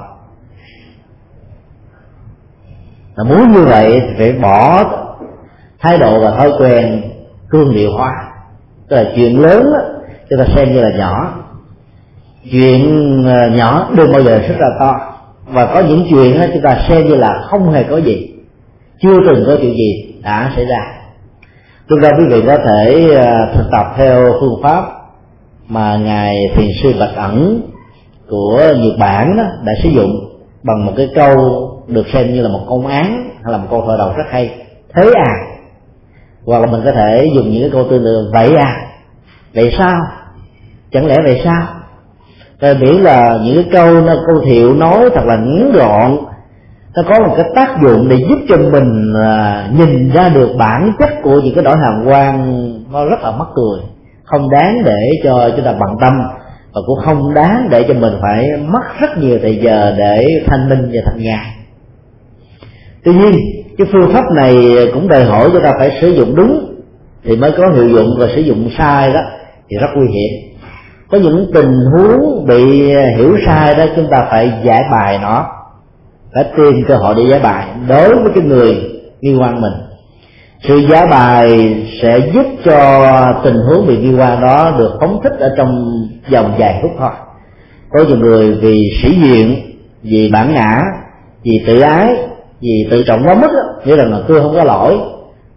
Muốn như vậy thì phải bỏ thái độ và thói quen cương điệu hóa. Tức là chuyện lớn chúng ta xem như là nhỏ, chuyện nhỏ đừng bao giờ xuất ra to, và có những chuyện chúng ta xem như là không hề có gì, chưa từng có chuyện gì đã xảy ra. Chúng ta quý vị có thể thực tập theo phương pháp mà ngài thiền sư Bạch Ẩn của Nhật Bản đó đã sử dụng, bằng một cái câu được xem như là một công án hay là một câu thoại đầu rất hay: thế à. Hoặc là mình có thể dùng những cái câu tương tự: vậy à, vậy sao, chẳng lẽ vậy sao. Tại miễn là những cái câu thiệu nói thật là ngắn gọn, nó có một cái tác dụng để giúp cho mình nhìn ra được bản chất của những cái nỗi hàm oan, nó rất là mắc cười, không đáng để cho chúng ta bận tâm, và cũng không đáng để cho mình phải mất rất nhiều thời giờ để thanh minh và thanh nhàn. Tuy nhiên cái phương pháp này cũng đòi hỏi chúng ta phải sử dụng đúng thì mới có hiệu dụng, và sử dụng sai đó thì rất nguy hiểm. Có những tình huống bị hiểu sai đó chúng ta phải giải bài nó, phải tìm cơ hội để giải bài đối với cái người nghi oan mình. Sự giải bài sẽ giúp cho tình huống bị nghi oan đó được phóng thích ở trong vòng vài phút thôi. Có nhiều người vì sĩ diện, vì bản ngã, vì tự ái, vì tự trọng quá mức, nghĩa là tôi không có lỗi,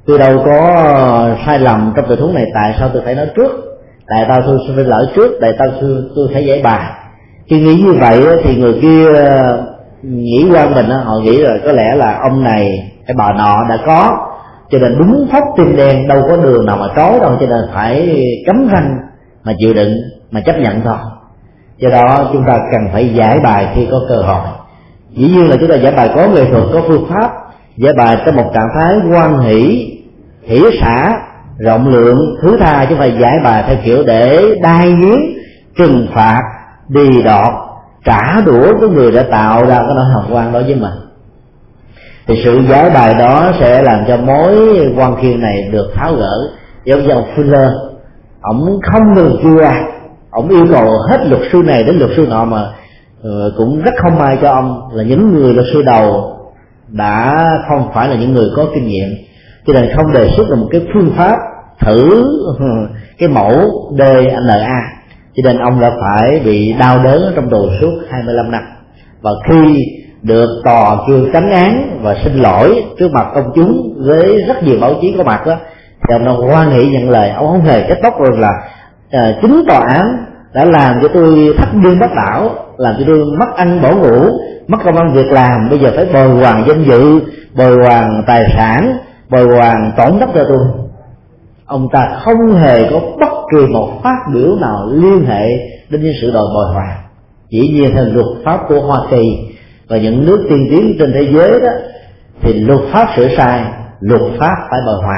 Tôi đâu có sai lầm trong tình huống này, tại sao tôi phải nói trước, tại sao tôi phải lỡ trước, tại sao tôi phải giải bài. Khi nghĩ như vậy thì người kia nghĩ qua mình, họ nghĩ rồi có lẽ là ông này cái bà nọ đã có, cho nên đúng phóc tim đen, đâu có đường nào mà trói đâu, cho nên phải cấm răng mà chịu đựng, mà chấp nhận thôi. Do đó chúng ta cần phải giải bài khi có cơ hội. Dĩ nhiên là chúng ta giải bài có nghệ thuật, có phương pháp, giải bài trong một trạng thái hoan hỷ, hỷ xả, rộng lượng, thứ tha, chứ phải giải bài theo kiểu để đai nghiến, trừng phạt, đì đọt, trả đũa cái người đã tạo ra cái nỗi hàm quan đối với mình. Thì sự giải bài đó sẽ làm cho mối quan khiên này được tháo gỡ. Giống như ông Fuller, ông không ngừng kêu ông yêu cầu hết luật sư này đến luật sư nọ, mà cũng rất không may cho ông là những người luật sư đầu đã không phải là những người có kinh nghiệm, cho nên không đề xuất được một cái phương pháp thử cái mẫu DNA, cho nên ông đã phải bị đau đớn trong tù suốt 25 năm. Và khi được tòa kêu tránh án và xin lỗi trước mặt công chúng với rất nhiều báo chí có mặt đó, thì ông đã hoan hỷ nhận lời. Ông không hề trách móc rồi là chính tòa án đã làm cho tôi thất điên bắt đảo, làm cho tôi mất ăn bỏ ngủ, mất công ăn việc làm, bây giờ phải bồi hoàn danh dự, bồi hoàn tài sản, bồi hoàn tổn thất cho tôi. Ông ta không hề có bất kỳ một phát biểu nào liên hệ đến những sự đòi bồi hoàn. Dĩ nhiên theo luật pháp của Hoa Kỳ và những nước tiên tiến trên thế giới đó, thì luật pháp sửa sai, luật pháp phải bồi hoàn.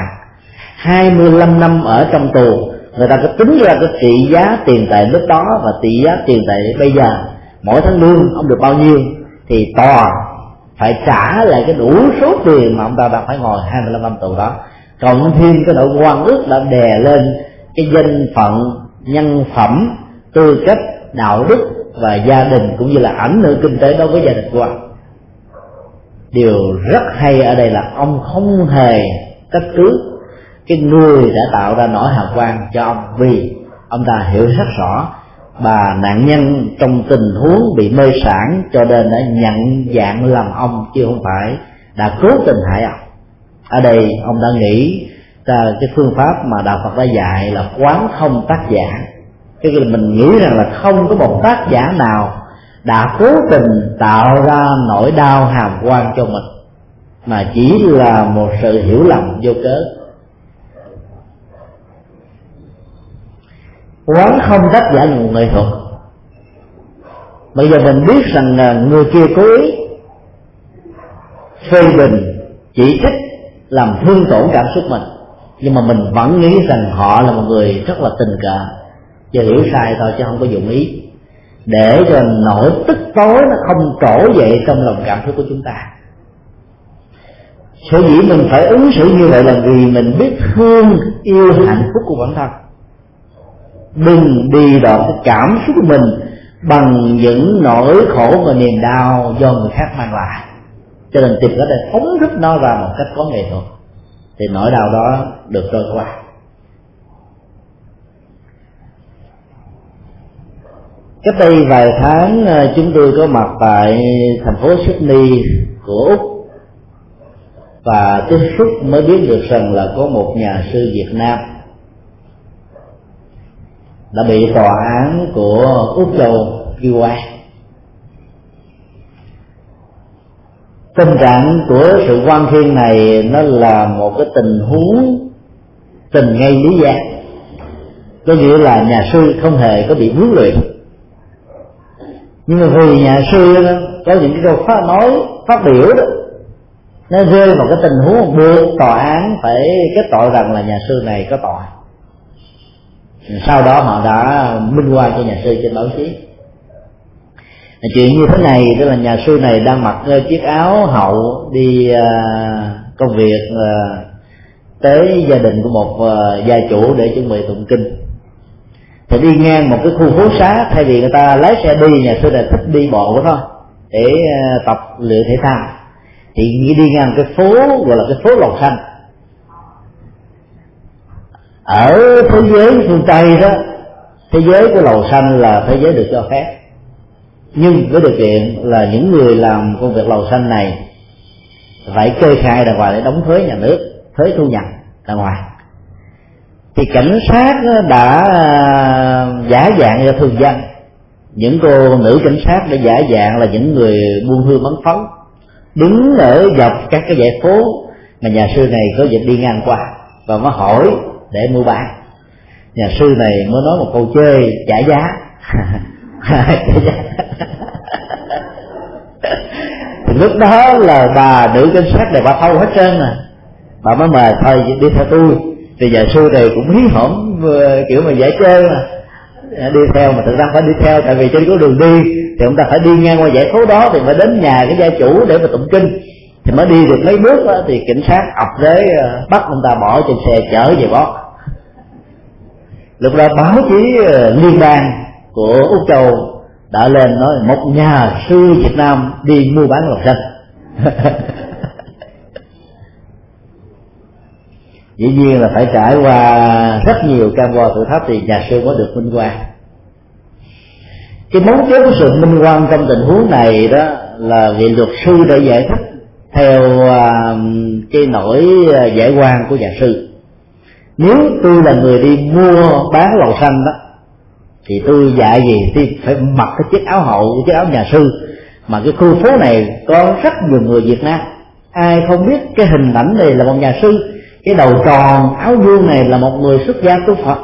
25 năm ở trong tù, người ta có tính ra cái trị giá tiền tệ lúc đó và trị giá tiền tệ bây giờ, mỗi tháng lương ông được bao nhiêu, thì tòa phải trả lại cái đủ số tiền mà ông ta đã phải ngồi 25 năm tù đó, cộng thêm cái nỗi oan ức đã đè lên cái danh phận, nhân phẩm, tư cách, đạo đức và gia đình, cũng như là ảnh hưởng kinh tế đối với gia đình của ông. Điều rất hay ở đây là ông không hề trách cứ cái người đã tạo ra nỗi hàm quan cho ông, vì ông ta hiểu rất rõ bà nạn nhân trong tình huống bị mê sản, cho nên đã nhận dạng làm ông, chứ không phải đã cố tình hại ông. Ở đây ông đã nghĩ ra cái phương pháp mà đạo Phật đã dạy là quán không tác giả. Cái là mình nghĩ rằng là không có một tác giả nào đã cố tình tạo ra nỗi đau hàm quan cho mình, mà chỉ là một sự hiểu lầm vô cớ. Quán không tác giả là một nghệ thuật. Bây giờ mình biết rằng người kia cố ý phê bình, chỉ trích, làm thương tổn cảm xúc mình, nhưng mà mình vẫn nghĩ rằng họ là một người rất là tình cờ, chứ hiểu sai thôi chứ không có dụng ý, để cho nỗi tức tối nó không trỗi dậy trong lòng cảm xúc của chúng ta. Sở dĩ mình phải ứng xử như vậy là vì mình biết thương yêu hạnh phúc của bản thân. Đừng đi đọt cái cảm xúc của mình bằng những nỗi khổ và niềm đau do người khác mang lại, cho nên tìm cách để phóng thích nó ra một cách có nghệ thuật, thì nỗi đau đó được trôi qua. Cách đây vài tháng chúng tôi có mặt tại thành phố Sydney của Úc, và tiếp xúc mới biết được rằng là có một nhà sư Việt Nam đã bị tòa án của Úc Châu ghi oan. Tình trạng của sự quan khiên này nó là một cái tình huống tình ngay lý giác, có nghĩa là nhà sư không hề có bị huấn luyện, nhưng mà vì nhà sư đó, có những cái câu phát biểu đó, nó rơi vào cái tình huống buộc tòa án phải kết tội rằng là nhà sư này có tội. Sau đó họ đã minh oan cho nhà sư trên báo chí. Chuyện như thế này, tức là nhà sư này đang mặc chiếc áo hậu đi công việc tới gia đình của một gia chủ để chuẩn bị tụng kinh. Thì đi ngang một cái khu phố xá, thay vì người ta lái xe đi, nhà sư này thích đi bộ thôi để tập luyện thể thao, thì đi ngang cái phố gọi là cái phố Lầu Xanh. Ở thế giới phương Tây đó, thế giới của Lầu Xanh là thế giới được cho phép, nhưng với điều kiện là những người làm công việc Lầu Xanh này phải kê khai đàng hoàng để đóng thuế nhà nước, thuế thu nhập. đàng hoàng. Thì cảnh sát đã giả dạng ra thường dân, những cô nữ cảnh sát đã giả dạng là những người buôn hương bắn pháo, đứng ở dọc các cái dãy phố mà nhà sư này có dịp đi ngang qua và mới hỏi để mua bán. Nhà sư này mới nói một câu chơi trả giá. Thì lúc đó là bà nữ cảnh sát này bà thâu hết trơn à, bà mới mời thôi đi theo tôi. Thì nhà sư này cũng hí hổm kiểu mà dễ chơi mà đi theo, mà thực ra phải đi theo tại vì trên có đường đi thì ông ta phải đi ngang qua dãy phố đó thì mới đến nhà cái gia chủ để mà tụng kinh, thì mới đi được mấy bước đó, thì cảnh sát ập tới bắt ông ta bỏ trên xe chở về bó. Lúc đó báo chí liên bang của Úc Châu đã lên nói một nhà sư Việt Nam đi mua bán lòng xanh. Dĩ nhiên là phải trải qua rất nhiều cam go thử thách thì nhà sư mới được minh quang. Cái mấu chốt của sự minh quang trong tình huống này đó là vị luật sư đã giải thích theo cái nỗi giải quan của nhà sư. Nếu tôi là người đi mua bán lầu xanh đó thì tôi dạy gì thì phải mặc cái chiếc áo hậu, chiếc áo nhà sư, mà cái khu phố này có rất nhiều người Việt Nam, ai không biết cái hình ảnh này là một nhà sư, cái đầu tròn áo vuông này là một người xuất gia tu Phật.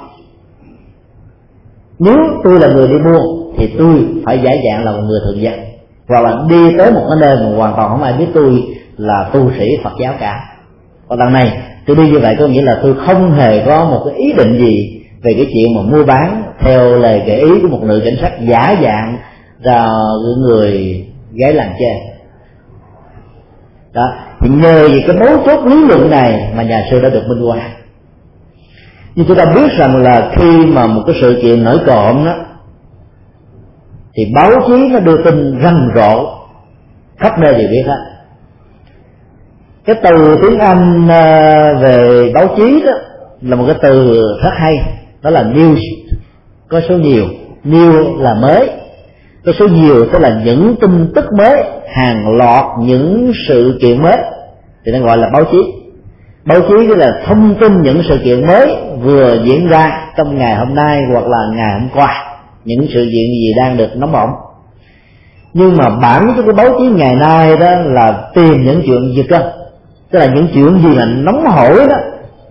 Nếu tôi là người đi mua thì tôi phải giả dạng là một người thường dân, hoặc là đi tới một cái nơi mà hoàn toàn không ai biết tôi là tu sĩ Phật giáo cả. Còn lần này tôi đi như vậy có nghĩa là tôi không hề có một cái ý định gì về cái chuyện mà mua bán theo lời gợi ý của một nữ cảnh sát giả dạng ra người gái làng trên đó. Thì nhờ vì cái mấu chốt lý luận này mà nhà sư đã được minh quang. Nhưng chúng ta biết rằng là khi mà một cái sự kiện nổi cộm đó thì báo chí nó đưa tin rầm rộ khắp nơi đều biết hết. Cái từ tiếng Anh về báo chí đó là một cái từ rất hay, đó là news, có số nhiều, new là mới, có số nhiều tức là những tin tức mới, hàng loạt những sự kiện mới thì nó gọi là báo chí. Báo chí tức là thông tin những sự kiện mới vừa diễn ra trong ngày hôm nay hoặc là ngày hôm qua, những sự kiện gì đang được nóng bỏng. Nhưng mà bản chất của báo chí ngày nay đó là tìm những chuyện giật gân, tức là những chuyện gì là nóng hổi đó,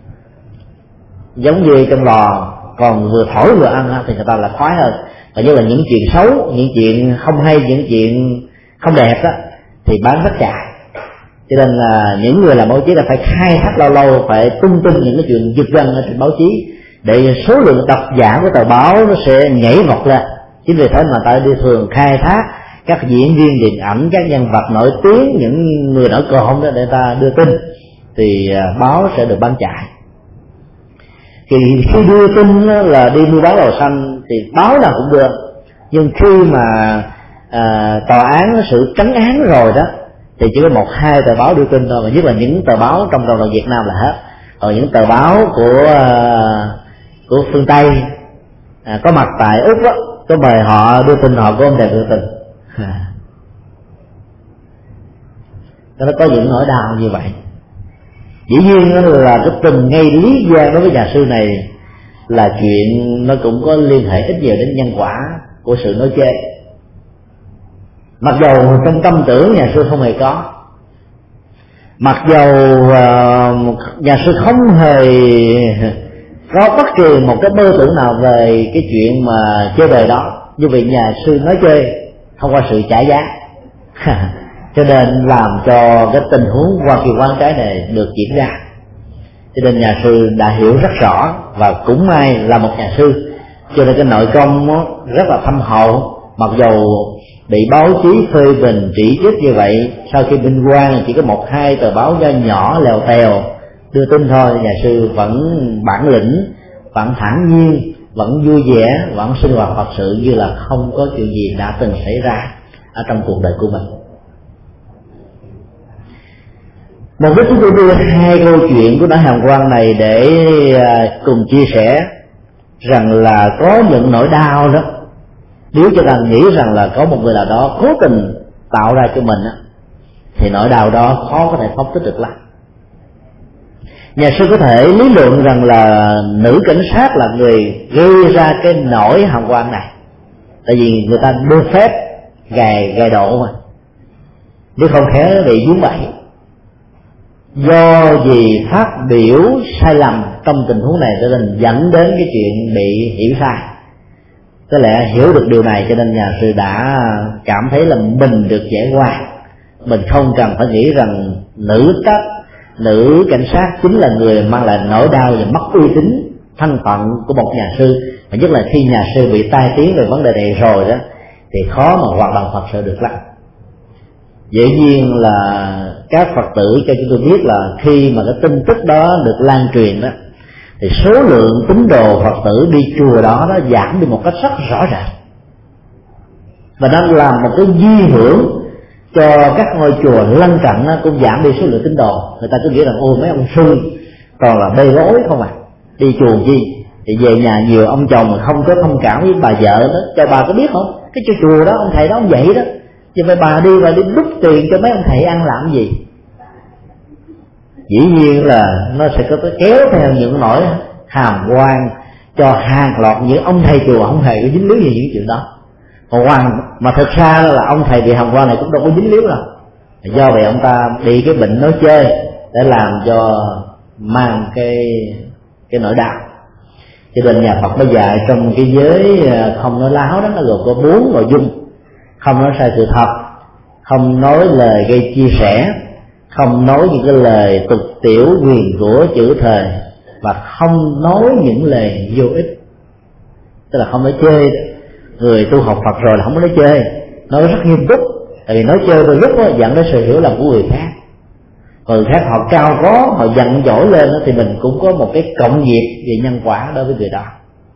giống như trong lò còn vừa thổi vừa ăn thì người ta là khoái hơn. Và như là những chuyện xấu, những chuyện không hay, những chuyện không đẹp đó thì bán rất chạy. Cho nên là những người làm báo chí là phải khai thác lâu lâu, phải tung tin những cái chuyện giật gân ở trên báo chí để số lượng độc giả của tờ báo nó sẽ nhảy vọt lên. Chính vì thế mà ta đi thường khai thác các diễn viên điện ảnh, các nhân vật nổi tiếng, những người nổi cộm đó để ta đưa tin thì báo sẽ được bán chạy. Thì khi đưa tin là đi mua bán lầu xanh thì báo nào cũng đưa, nhưng khi mà tòa án sự trấn án rồi đó thì chỉ có 1-2 tờ báo đưa tin thôi, và nhất là những tờ báo trong cộng đồng Việt Nam là hết. Còn những tờ báo của phương Tây có mặt tại Úc đó, có mời họ đưa tin, họ có không thèm đưa tin. Nó có những nỗi đau như vậy. Dĩ nhiên là cái tình ngay lý gian đối với nhà sư này là chuyện nó cũng có liên hệ ít nhiều đến nhân quả của sự nói chê. Mặc dầu trong tâm tưởng nhà sư không hề có, mặc dầu nhà sư không hề có bất kỳ một cái mơ tưởng nào về cái chuyện mà chơi bời đó, như vậy nhà sư nói chơi thông qua sự trả giá. Cho nên làm cho cái tình huống hoa kỳ quan trái này được diễn ra. Cho nên nhà sư đã hiểu rất rõ, và cũng may là một nhà sư cho nên cái nội công rất là thâm hậu. Mặc dầu bị báo chí phê bình chỉ trích như vậy, sau khi minh quang chỉ có 1-2 tờ báo nho nhỏ lèo tèo đưa tin thôi, nhà sư vẫn bản lĩnh, vẫn thản nhiên, vẫn vui vẻ, vẫn sinh hoạt Phật sự như là không có chuyện gì đã từng xảy ra ở trong cuộc đời của mình. Một cái chúng tôi đưa 2 câu chuyện của Đại Hàm Quang này để cùng chia sẻ rằng là có những nỗi đau đó, nếu cho ta nghĩ rằng là có một người nào đó cố tình tạo ra cho mình thì nỗi đau đó khó có thể phóng thích được lắm. Nhà sư có thể lý luận rằng là nữ cảnh sát là người gây ra cái nỗi hàm quan này, tại vì người ta đưa phép gài độ mà, nếu không khéo bị vướng bẫy. Do vì phát biểu sai lầm trong tình huống này cho nên dẫn đến cái chuyện bị hiểu sai. Có lẽ hiểu được điều này cho nên nhà sư đã cảm thấy là mình được giải qua, mình không cần phải nghĩ rằng nữ cảnh sát chính là người mang lại nỗi đau và mất uy tín thân phận của một nhà sư. Và nhất là khi nhà sư bị tai tiếng về vấn đề này rồi đó thì khó mà hoạt động Phật sự được lắm. Dĩ nhiên là các Phật tử cho chúng tôi biết là khi mà cái tin tức đó được lan truyền đó thì số lượng tín đồ Phật tử đi chùa đó giảm đi một cách rất rõ ràng, và nó làm một cái di hưởng cho các ngôi chùa lân cận cũng giảm đi số lượng tín đồ. Người ta cứ nghĩ rằng ôi mấy ông sư toàn là bê bối không à, đi chùa chi, thì về nhà nhiều ông chồng mà không có thông cảm với bà vợ đó. Cho bà có biết không, cái chùa đó ông thầy đó ông vậy đó, chứ mấy bà đi đút tiền cho mấy ông thầy ăn làm gì. Dĩ nhiên là nó sẽ có kéo theo những nỗi hàm oan cho hàng loạt những ông thầy chùa không hề có dính líu gì những chuyện đó. Mà thực ra là ông thầy bị hàm oan này cũng đâu có dính líu đâu. Do vậy ông ta bị cái bệnh nói chơi để làm cho mang cái nỗi đau. Cho nên nhà Phật mới dạy trong cái giới không nói láo đó, nó gồm có 4 nội dung: không nói sai sự thật, không nói lời gây chia sẻ, không nói những cái lời tục tiểu quyền rủa chửi thề, và không nói những lời vô ích. Tức là không nói chơi. Người tu học Phật rồi là không có nói chơi, nói rất nghiêm túc, tại vì nói chơi đôi lúc đó dẫn đến sự hiểu lầm của người khác. Người khác họ cao có, họ giận dỗi lên đó, thì mình cũng có một cái cộng nghiệp về nhân quả đối với người đó.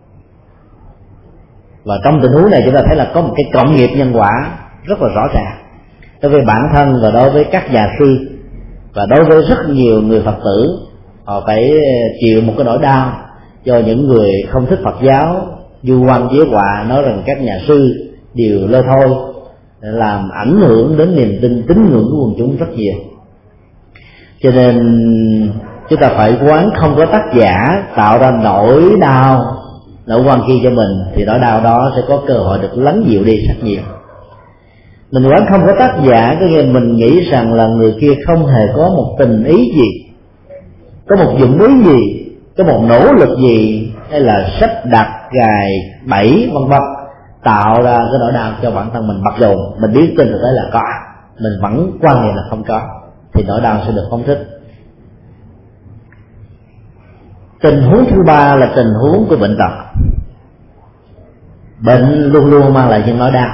Và trong tình huống này chúng ta thấy là có một cái cộng nghiệp nhân quả rất là rõ ràng đối với bản thân và đối với các nhà sư, và đối với rất nhiều người Phật tử. Họ phải chịu một cái nỗi đau do những người không thích Phật giáo du quan chế họa nói rằng các nhà sư đều lôi thôi, làm ảnh hưởng đến niềm tin tín ngưỡng của quần chúng rất nhiều. Cho nên chúng ta phải quán không có tác giả tạo ra nỗi đau, nỗi quan kia cho mình, thì nỗi đau đó sẽ có cơ hội được lắng dịu đi rất nhiều. Mình quán không có tác giả, có nghĩa mình nghĩ rằng là người kia không hề có một tình ý gì, có một dụng ý gì, có một nỗ lực gì, hay là sắp đặt gài bẫy vân vân, tạo ra cái nỗi đau cho bản thân mình. Mặc dù mình biết tin thực tế là có, mình vẫn quan niệm là không có, thì nỗi đau sẽ được phóng thích. Tình huống thứ ba là tình huống của bệnh tật. Bệnh luôn luôn mang lại những nỗi đau.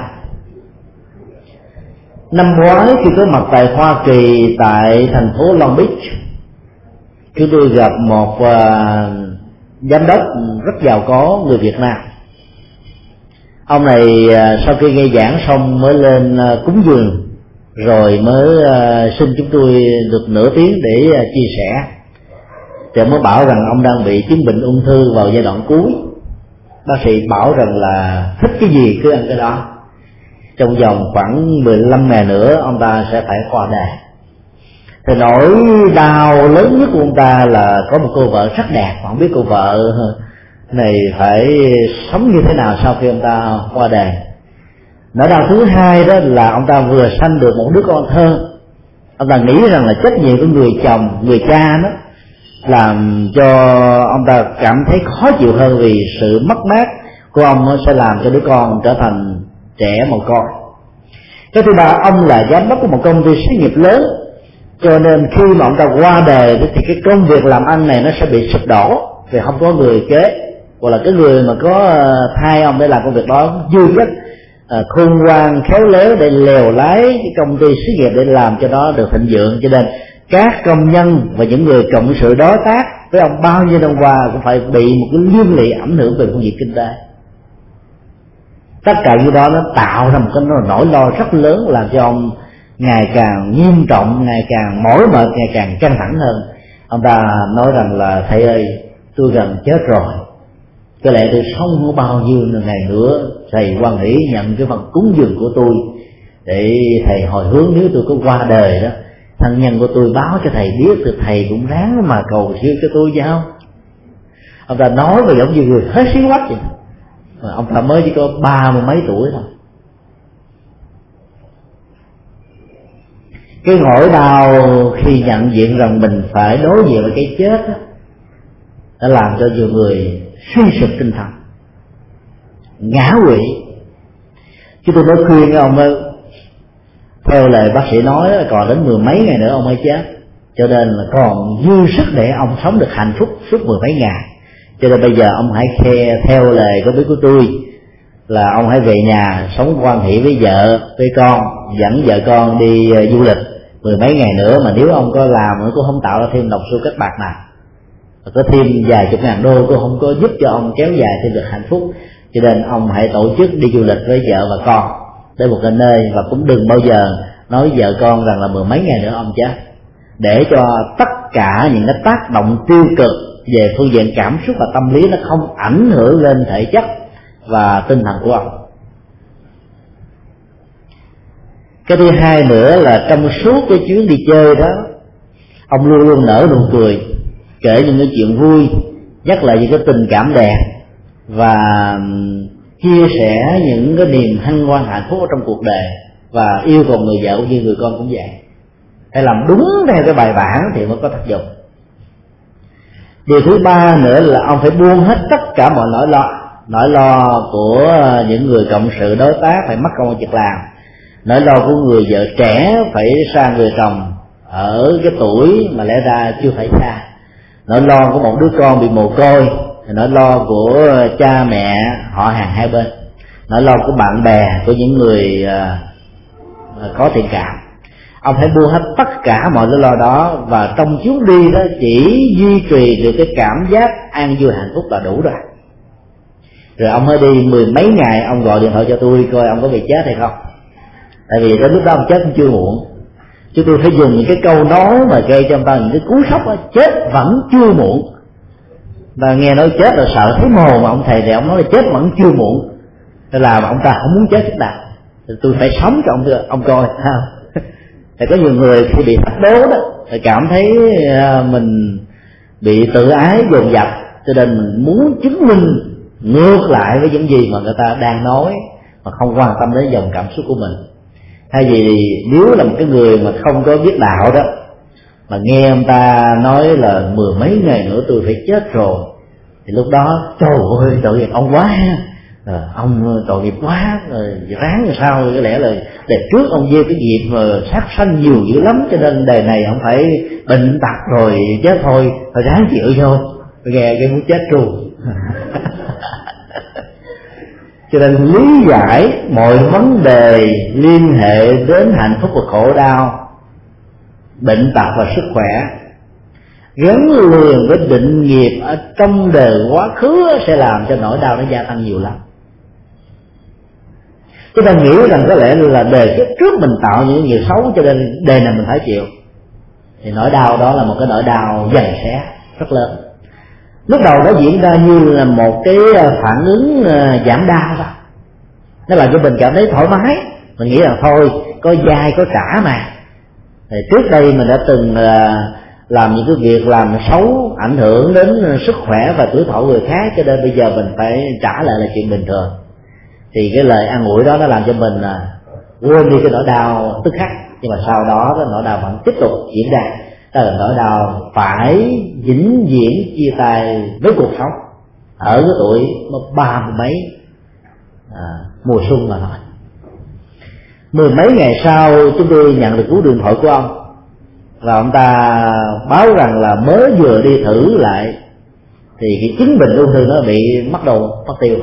Năm ngoái khi có mặt tại Hoa Kỳ, tại thành phố Long Beach, chúng tôi gặp một giám đốc rất giàu có người Việt Nam. Ông này sau khi nghe giảng xong mới lên cúng dường, rồi mới xin chúng tôi được nửa tiếng để chia sẻ. Thì ông mới bảo rằng ông đang bị chứng bệnh ung thư vào giai đoạn cuối. Bác sĩ bảo rằng là thích cái gì cứ ăn cái đó, trong vòng khoảng 15 ngày nữa ông ta sẽ phải qua đời. Thì nỗi đau lớn nhất của ông ta là có một cô vợ rất đẹp, không biết cô vợ này phải sống như thế nào sau khi ông ta qua đời. Nỗi đau thứ hai đó là ông ta vừa sanh được một đứa con thơ. Ông ta nghĩ rằng là trách nhiệm của người chồng, người cha đó làm cho ông ta cảm thấy khó chịu hơn, vì sự mất mát của ông sẽ làm cho đứa con trở thành trẻ mồ côi. Cái thứ ba, ông là giám đốc của một công ty xí nghiệp lớn, cho nên khi mà ông ta qua đời thì cái công việc làm ăn này nó sẽ bị sụp đổ, vì không có người kế, hoặc là cái người mà có thay ông để làm công việc đó dư dật khôn ngoan khéo léo để lèo lái cái công ty xí nghiệp để làm cho nó được thịnh vượng. Cho nên các công nhân và những người cộng sự đối tác với ông bao nhiêu năm qua cũng phải bị một cái liên lụy ảnh hưởng về công việc kinh tế. Tất cả những đó nó tạo ra một cái nỗi lo rất lớn, làm cho ông ngày càng nghiêm trọng, ngày càng mỏi mệt, ngày càng căng thẳng hơn. Ông ta nói rằng là thầy ơi, tôi gần chết rồi, có lẽ tôi sống không bao nhiêu ngày nữa, thầy hoan hỷ nhận cái phần cúng dường của tôi để thầy hồi hướng nếu tôi có qua đời đó thân nhân của tôi báo cho thầy biết thì thầy cũng ráng mà cầu siêu cho tôi sao. Ông ta nói mà giống như người hết xí quách vậy. Mà ông ta mới chỉ có 30 mấy tuổi thôi. Cái nỗi đau khi nhận diện rằng mình phải đối diện với cái chết đó, đã làm cho nhiều người suy sụp tinh thần, ngã quỵ. Chứ tôi nói khuyên ông ơi, theo lời bác sĩ nói còn đến 10 mấy ngày nữa ông mới chết, cho nên là còn dư sức để ông sống được hạnh phúc suốt 10 mấy ngày. Cho nên bây giờ ông hãy theo lời có biết của tôi là ông hãy về nhà sống quan hệ với vợ với con, dẫn vợ con đi du lịch 10 mấy ngày nữa. Mà nếu ông có làm nó cũng không tạo ra thêm đồng xu kết bạc nào, có thêm vài chục ngàn đô cũng không có giúp cho ông kéo dài thêm được hạnh phúc. Cho nên ông hãy tổ chức đi du lịch với vợ và con đến một cái nơi, và cũng đừng bao giờ nói vợ con rằng là 10 mấy ngày nữa ông chết, để cho tất cả những cái tác động tiêu cực về phương diện cảm xúc và tâm lý nó không ảnh hưởng lên thể chất và tinh thần của ông. Cái thứ hai nữa là trong suốt cái chuyến đi chơi đó, ông luôn luôn nở nụ cười, kể những cái chuyện vui, nhắc lại những cái tình cảm đẹp, và chia sẻ những cái niềm hân hoan hạnh phúc ở trong cuộc đời, và yêu cầu người vợ cũng như người con cũng vậy. Phải làm đúng theo cái bài bản thì mới có tác dụng. Điều thứ ba nữa là ông phải buông hết tất cả mọi nỗi lo của những người cộng sự đối tác phải mất công việc làm, nỗi lo của người vợ trẻ phải xa người chồng ở cái tuổi mà lẽ ra chưa phải xa, nỗi lo của một đứa con bị mồ côi, nỗi lo của cha mẹ họ hàng hai bên, nỗi lo của bạn bè, của những người có thiện cảm. Ông phải buông hết tất cả mọi nỗi lo đó, và trong chuyến đi đó chỉ duy trì được cái cảm giác an vui hạnh phúc là đủ rồi. Rồi ông mới đi 10 mấy ngày, ông gọi điện thoại cho tôi coi ông có bị chết hay không. Tại vì đến lúc đó ông chết cũng chưa muộn. Chứ tôi phải dùng những cái câu nói mà gây cho ông ta những cái cú sốc đó, chết vẫn chưa muộn. Ta nghe nói chết là sợ thấy mồ, mà ông thầy thì ông nói là chết vẫn chưa muộn, nên là ông ta không muốn chết chút nào. Tôi phải sống cho ông coi. Thì có nhiều người khi bị thách đố đó thì cảm thấy mình bị tự ái dồn dập, cho nên mình muốn chứng minh ngược lại với những gì mà người ta đang nói, mà không quan tâm đến dòng cảm xúc của mình. Thay vì nếu là một cái người mà không có biết đạo đó, mà nghe ông ta nói là 10 mấy ngày nữa tôi phải chết rồi, thì lúc đó trời ơi tội nghiệp ông quá, ông tội nghiệp quá, ráng làm sao, có lẽ là đời trước ông gieo cái nghiệp mà sát sanh nhiều dữ lắm, cho nên đời này ông phải bệnh tật rồi chết thôi ráng chịu thôi. Nghe cái muốn chết luôn. Cho nên lý giải mọi vấn đề liên hệ đến hạnh phúc và khổ đau, bệnh tật và sức khỏe, gắn liền với định nghiệp ở trong đời quá khứ sẽ làm cho nỗi đau nó gia tăng nhiều lắm. Chúng ta nghĩ rằng có lẽ là đời kiếp trước mình tạo những nghiệp xấu, cho nên đời này mình phải chịu. Thì nỗi đau đó là một cái nỗi đau dày xé rất lớn. Lúc đầu nó diễn ra như là một cái phản ứng giảm đau thôi, nó làm cho mình cảm thấy thoải mái. Mình nghĩ là thôi có dai có trả mà. Thì trước đây mình đã từng làm những cái việc làm xấu ảnh hưởng đến sức khỏe và tuổi thọ người khác, cho nên bây giờ mình phải trả lại là chuyện bình thường. Thì cái lời an ủi đó nó làm cho mình quên đi cái nỗi đau tức khắc, nhưng mà sau đó cái nỗi đau vẫn tiếp tục diễn ra. Đó là nỗi đau phải vĩnh viễn chia tay với cuộc sống ở cái tuổi 30 mấy mùa xuân mà thôi. 10 mấy ngày sau chúng tôi nhận được cú điện thoại của ông, và ông ta báo rằng là mới vừa đi thử lại thì cái chứng bệnh ung thư nó bị mất tiêu.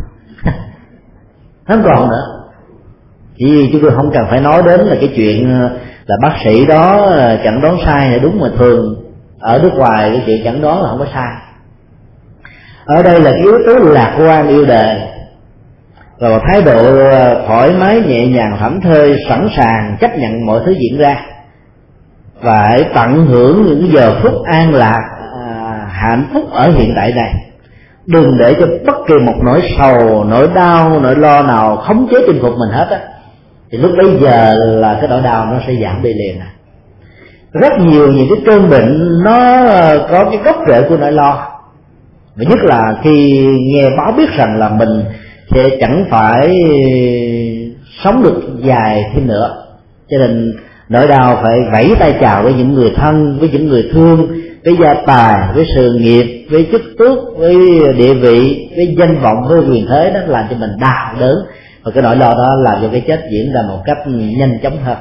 Không còn nữa. Chỉ vì chúng tôi không cần phải nói đến là cái chuyện là bác sĩ đó chẩn đoán sai là đúng, mà thường ở nước ngoài cái chuyện chẩn đoán là không có sai. Ở đây là cái yếu tố lạc quan yêu đời, và một thái độ thoải mái nhẹ nhàng thảnh thơi, sẵn sàng chấp nhận mọi thứ diễn ra, và hãy tận hưởng những giờ phút an lạc hạnh phúc ở hiện tại này. Đừng để cho bất kỳ một nỗi sầu, nỗi đau, nỗi lo nào khống chế chinh phục mình hết á, thì lúc bấy giờ là cái nỗi đau nó sẽ giảm đi liền. rất nhiều những cái cơn bệnh nó có cái gốc rễ của nỗi lo, và nhất là khi nghe báo biết rằng là mình sẽ chẳng phải sống được dài thêm nữa, cho nên nỗi đau phải vẫy tay chào với những người thân, với những người thương, với gia tài, với sự nghiệp, với chức tước, với địa vị, với danh vọng, với quyền thế, đó làm cho mình đau đớn, và cái nỗi lo đó làm cho cái chết diễn ra một cách nhanh chóng hơn.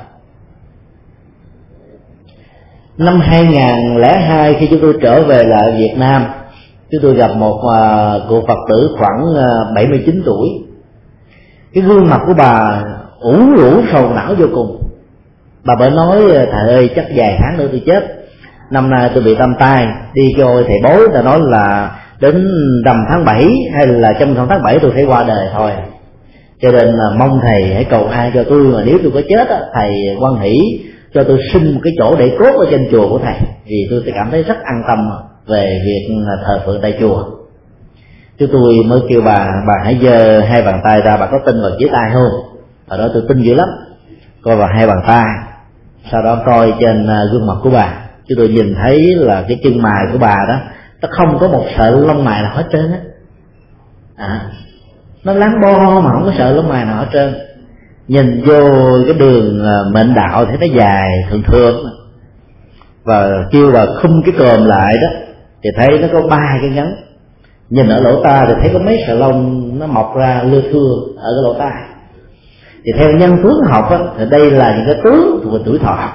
Năm 2002 khi chúng tôi trở về lại Việt Nam, chúng tôi gặp một cụ Phật tử khoảng 79 tuổi. Cái gương mặt của bà ủ rũ sầu não vô cùng. Bà mới nói: thầy ơi, chắc vài tháng nữa tôi chết. Năm nay tôi bị tâm tai, đi cho thầy bói, ta nói là đến rằm tháng 7 hay là trong tháng 7 tôi sẽ qua đời thôi. Cho nên là mong thầy hãy cầu ai cho tôi, mà nếu tôi có chết thầy hoan hỷ cho tôi xin một cái chỗ để cốt ở trên chùa của thầy, vì tôi sẽ cảm thấy rất an tâm về việc thờ phượng tại chùa. Chúng tôi mới kêu bà hãy giơ hai bàn tay ra, bà có tin vào chữ tay không? Ở đó tôi tin dữ lắm, coi vào hai bàn tay, sau đó coi trên gương mặt của bà. Chúng tôi nhìn thấy là cái chân mày của bà đó, nó không có một sợi lông mày nào hết trơn á, nó láng bo mà không có sợi lông mày nào hết trơn. Nhìn vô cái đường mệnh đạo thấy nó dài thường thường, và kêu bà khum cái còm lại đó thì thấy nó có 3 cái ngắn. Nhìn ở lỗ tai thì thấy có mấy sợi lông nó mọc ra lưa thưa ở cái lỗ tai. Thì theo nhân tướng học á, thì đây là những cái tướng thuộc về tuổi thọ.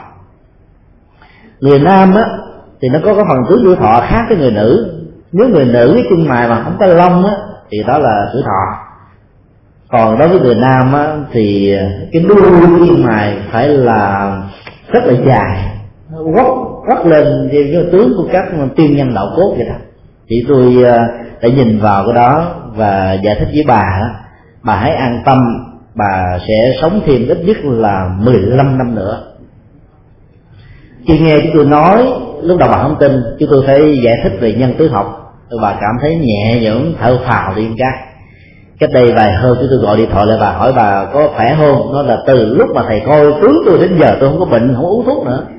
Người nam á thì nó có cái phần tướng tuổi thọ khác với người nữ. Nếu người nữ cái chân mày mà không có lông á thì đó là tuổi thọ. Còn đối với người nam á thì cái đuôi chân mày phải là rất là dài, quất lên như tướng của các tiên nhân đạo cốt vậy đó. Thì tôi đã nhìn vào cái đó và giải thích với bà hãy an tâm, bà sẽ sống thêm ít nhất là 15 năm nữa. Khi nghe chúng tôi nói, lúc đầu bà không tin, chúng tôi phải giải thích về nhân tứ học, bà cảm thấy nhẹ nhõm, thở phào đi cái. Cách đây vài hôm chúng tôi gọi điện thoại lại, bà hỏi bà có khỏe không? Nó là từ lúc mà thầy coi tướng tôi đến giờ tôi không có bệnh, không uống thuốc nữa.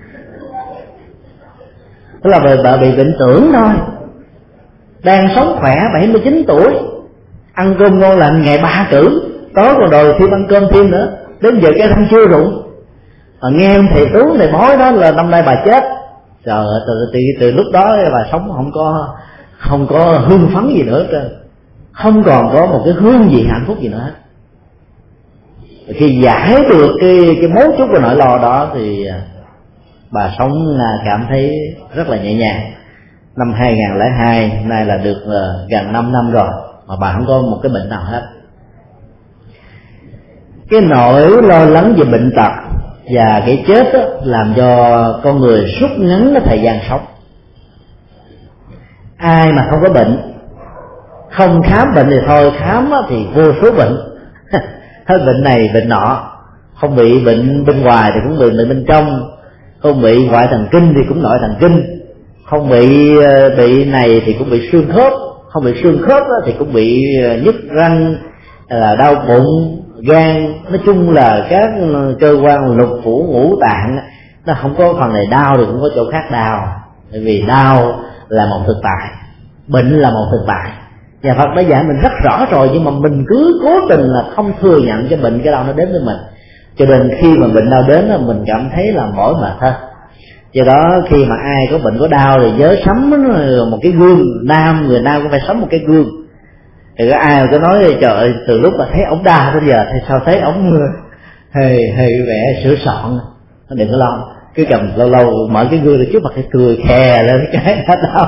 Tức là bà bị bệnh tưởng thôi, đang sống khỏe 79 tuổi, ăn cơm ngon lành ngày 3 cử, tối còn đòi thêm ăn cơm thêm nữa, đến giờ cái răng chưa rụng. Nghe thầy tướng thầy bói đó là năm nay bà chết. Trời ơi, từ lúc đó bà sống không có hưng phấn gì nữa hết, không còn có một cái hương vị hạnh phúc gì nữa hết. Khi giải được cái mấu chốt của nỗi lo đó thì bà sống cảm thấy rất là nhẹ nhàng. Năm 2002 nay là được gần 5 năm rồi mà bà không có một cái bệnh nào hết. Cái nỗi lo lắng về bệnh tật và cái chết đó, làm cho con người rút ngắn cái thời gian sống. Ai mà không có bệnh, không khám bệnh thì thôi, khám thì vô số bệnh hết bệnh này bệnh nọ, không bị bệnh bên ngoài thì cũng bị bệnh bên trong, không bị ngoại thần kinh thì cũng nội thần kinh, không bị này thì cũng bị xương khớp, không bị xương khớp thì cũng bị nhức răng, là đau bụng, gan. Nói chung là các cơ quan lục phủ ngũ tạng nó không có phần này đau thì cũng có chỗ khác đau, bởi vì đau là một thực tại, bệnh là một thực tại. Nhà Phật đã dạy mình rất rõ rồi, nhưng mà mình cứ cố tình là không thừa nhận cho bệnh cái đau nó đến với mình, cho nên khi mà bệnh đau đến là mình cảm thấy là mỏi mệt hơn. Do đó khi mà ai có bệnh có đau thì nhớ sắm một cái gương, người nam cũng phải sắm một cái gương. Thì có ai có nói trời ơi, từ lúc mà thấy ổng đau đến giờ thì sao thấy ổng hơi vẻ sửa soạn, nó đừng có lo, cứ cầm lâu lâu mở cái gương trước mặt cái cười khè lên cái hết đau.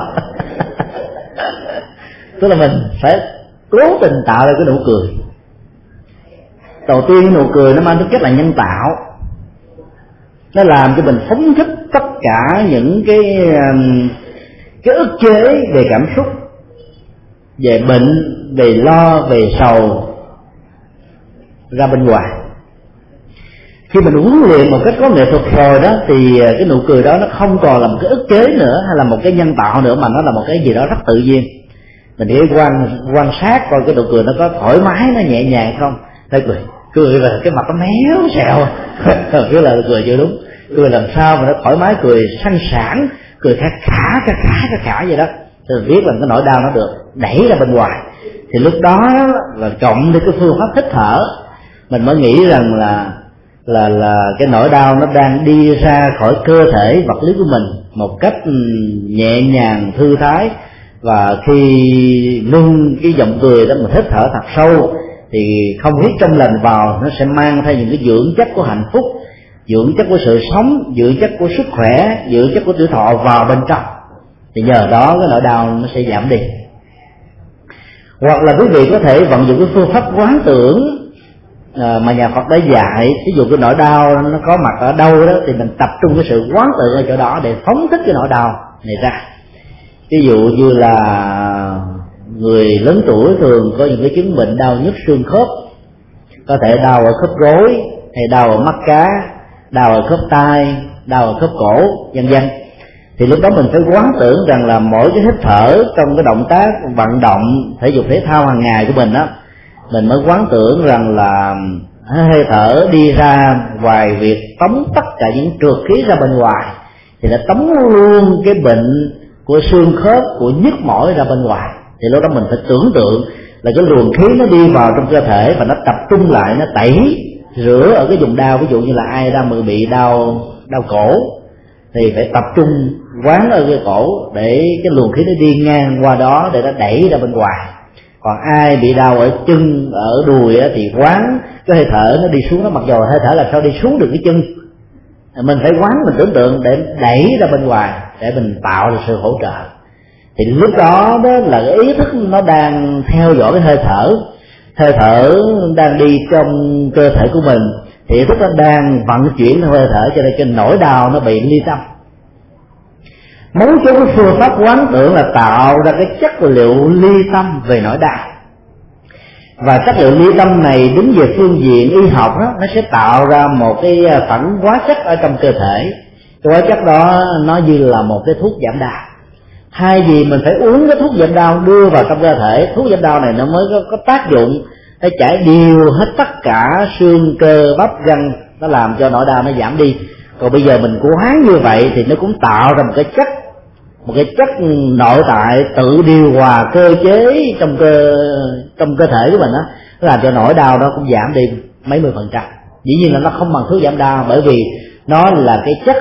Tức là mình phải cố tình tạo ra cái nụ cười. Đầu tiên cái nụ cười nó mang tính chất là nhân tạo, nó làm cho mình phóng thích tất cả những cái ức chế về cảm xúc, về bệnh, về lo, về sầu ra bên ngoài. Khi mình huấn luyện một cách có nghệ thuật rồi đó thì cái nụ cười đó nó không còn là một cái ức chế nữa hay là một cái nhân tạo nữa, mà nó là một cái gì đó rất tự nhiên. Mình chỉ quan sát coi cái nụ cười nó có thoải mái, nó nhẹ nhàng không. Thấy cười và cái mặt nó méo xẹo, cứ là cười chưa đúng. cười làm sao mà nó thoải mái, cười sang sảng, cười khả vậy đó, thì biết là cái nỗi đau nó được đẩy ra bên ngoài. Thì lúc đó là cộng với cái phương pháp hít thở, mình mới nghĩ rằng là cái nỗi đau nó đang đi ra khỏi cơ thể vật lý của mình một cách nhẹ nhàng thư thái. Và khi nâng cái giọng cười đó mình hít thở thật sâu thì không khí trong lành vào, nó sẽ mang theo những cái dưỡng chất của hạnh phúc, dưỡng chất của sự sống, dưỡng chất của sức khỏe, dưỡng chất của tuổi thọ vào bên trong. Thì nhờ đó cái nỗi đau nó sẽ giảm đi. Hoặc là quý vị có thể vận dụng cái phương pháp quán tưởng mà nhà Phật đã dạy. Ví dụ cái nỗi đau nó có mặt ở đâu đó thì mình tập trung cái sự quán tưởng ở chỗ đó để phóng thích cái nỗi đau này ra. Ví dụ như là người lớn tuổi thường có những cái chứng bệnh đau nhức xương khớp, có thể đau ở khớp gối, hay đau ở mắt cá, đau ở khớp tai, đau ở khớp cổ, vân vân. Thì lúc đó mình phải quán tưởng rằng là mỗi cái hít thở trong cái động tác vận động thể dục thể thao hàng ngày của mình á, mình mới quán tưởng rằng là hơi thở đi ra ngoài việc tống tất cả những trượt khí ra bên ngoài, thì nó tống luôn cái bệnh của xương khớp, của nhức mỏi ra bên ngoài. Thì lúc đó mình phải tưởng tượng là cái luồng khí nó đi vào trong cơ thể và nó tập trung lại, nó tẩy rửa ở cái vùng đau. Ví dụ như là ai đang bị đau cổ thì phải tập trung quán ở cái cổ để cái luồng khí nó đi ngang qua đó để nó đẩy ra bên ngoài. Còn ai bị đau ở chân, ở đùi thì quán cái hơi thở nó đi xuống đó, mặc dù hơi thở làm sao đi xuống được cái chân, mình phải quán, mình tưởng tượng để đẩy ra bên ngoài, để mình tạo ra sự hỗ trợ. Thì lúc đó đó là cái ý thức nó đang theo dõi cái hơi thở đang đi trong cơ thể của mình, thì ý thức nó đang vận chuyển hơi thở, cho nên cái nỗi đau nó bị ly tâm. Mấu chốt cái phương pháp quán tưởng là tạo ra cái chất liệu ly tâm về nỗi đau. Và chất liệu ly tâm này đứng về phương diện y học đó, nó sẽ tạo ra một cái phản hóa chất ở trong cơ thể. Cái hóa chất đó nó như là một cái thuốc giảm đau. Hay gì mình phải uống cái thuốc giảm đau đưa vào trong cơ thể, thuốc giảm đau này nó mới có tác dụng, nó chảy điều hết tất cả xương cơ bắp gân, nó làm cho nỗi đau nó giảm đi. Còn bây giờ mình quán như vậy thì nó cũng tạo ra một cái chất nội tại tự điều hòa cơ chế trong cơ thể của mình đó, nó làm cho nỗi đau đó cũng giảm đi mấy mươi%. Dĩ nhiên là nó không bằng thuốc giảm đau, bởi vì nó là cái chất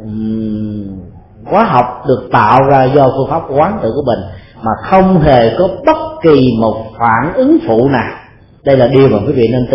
hóa học được tạo ra do phương pháp quán tưởng của mình, mà không hề có bất kỳ một phản ứng phụ nào. Đây là điều mà quý vị nên tin.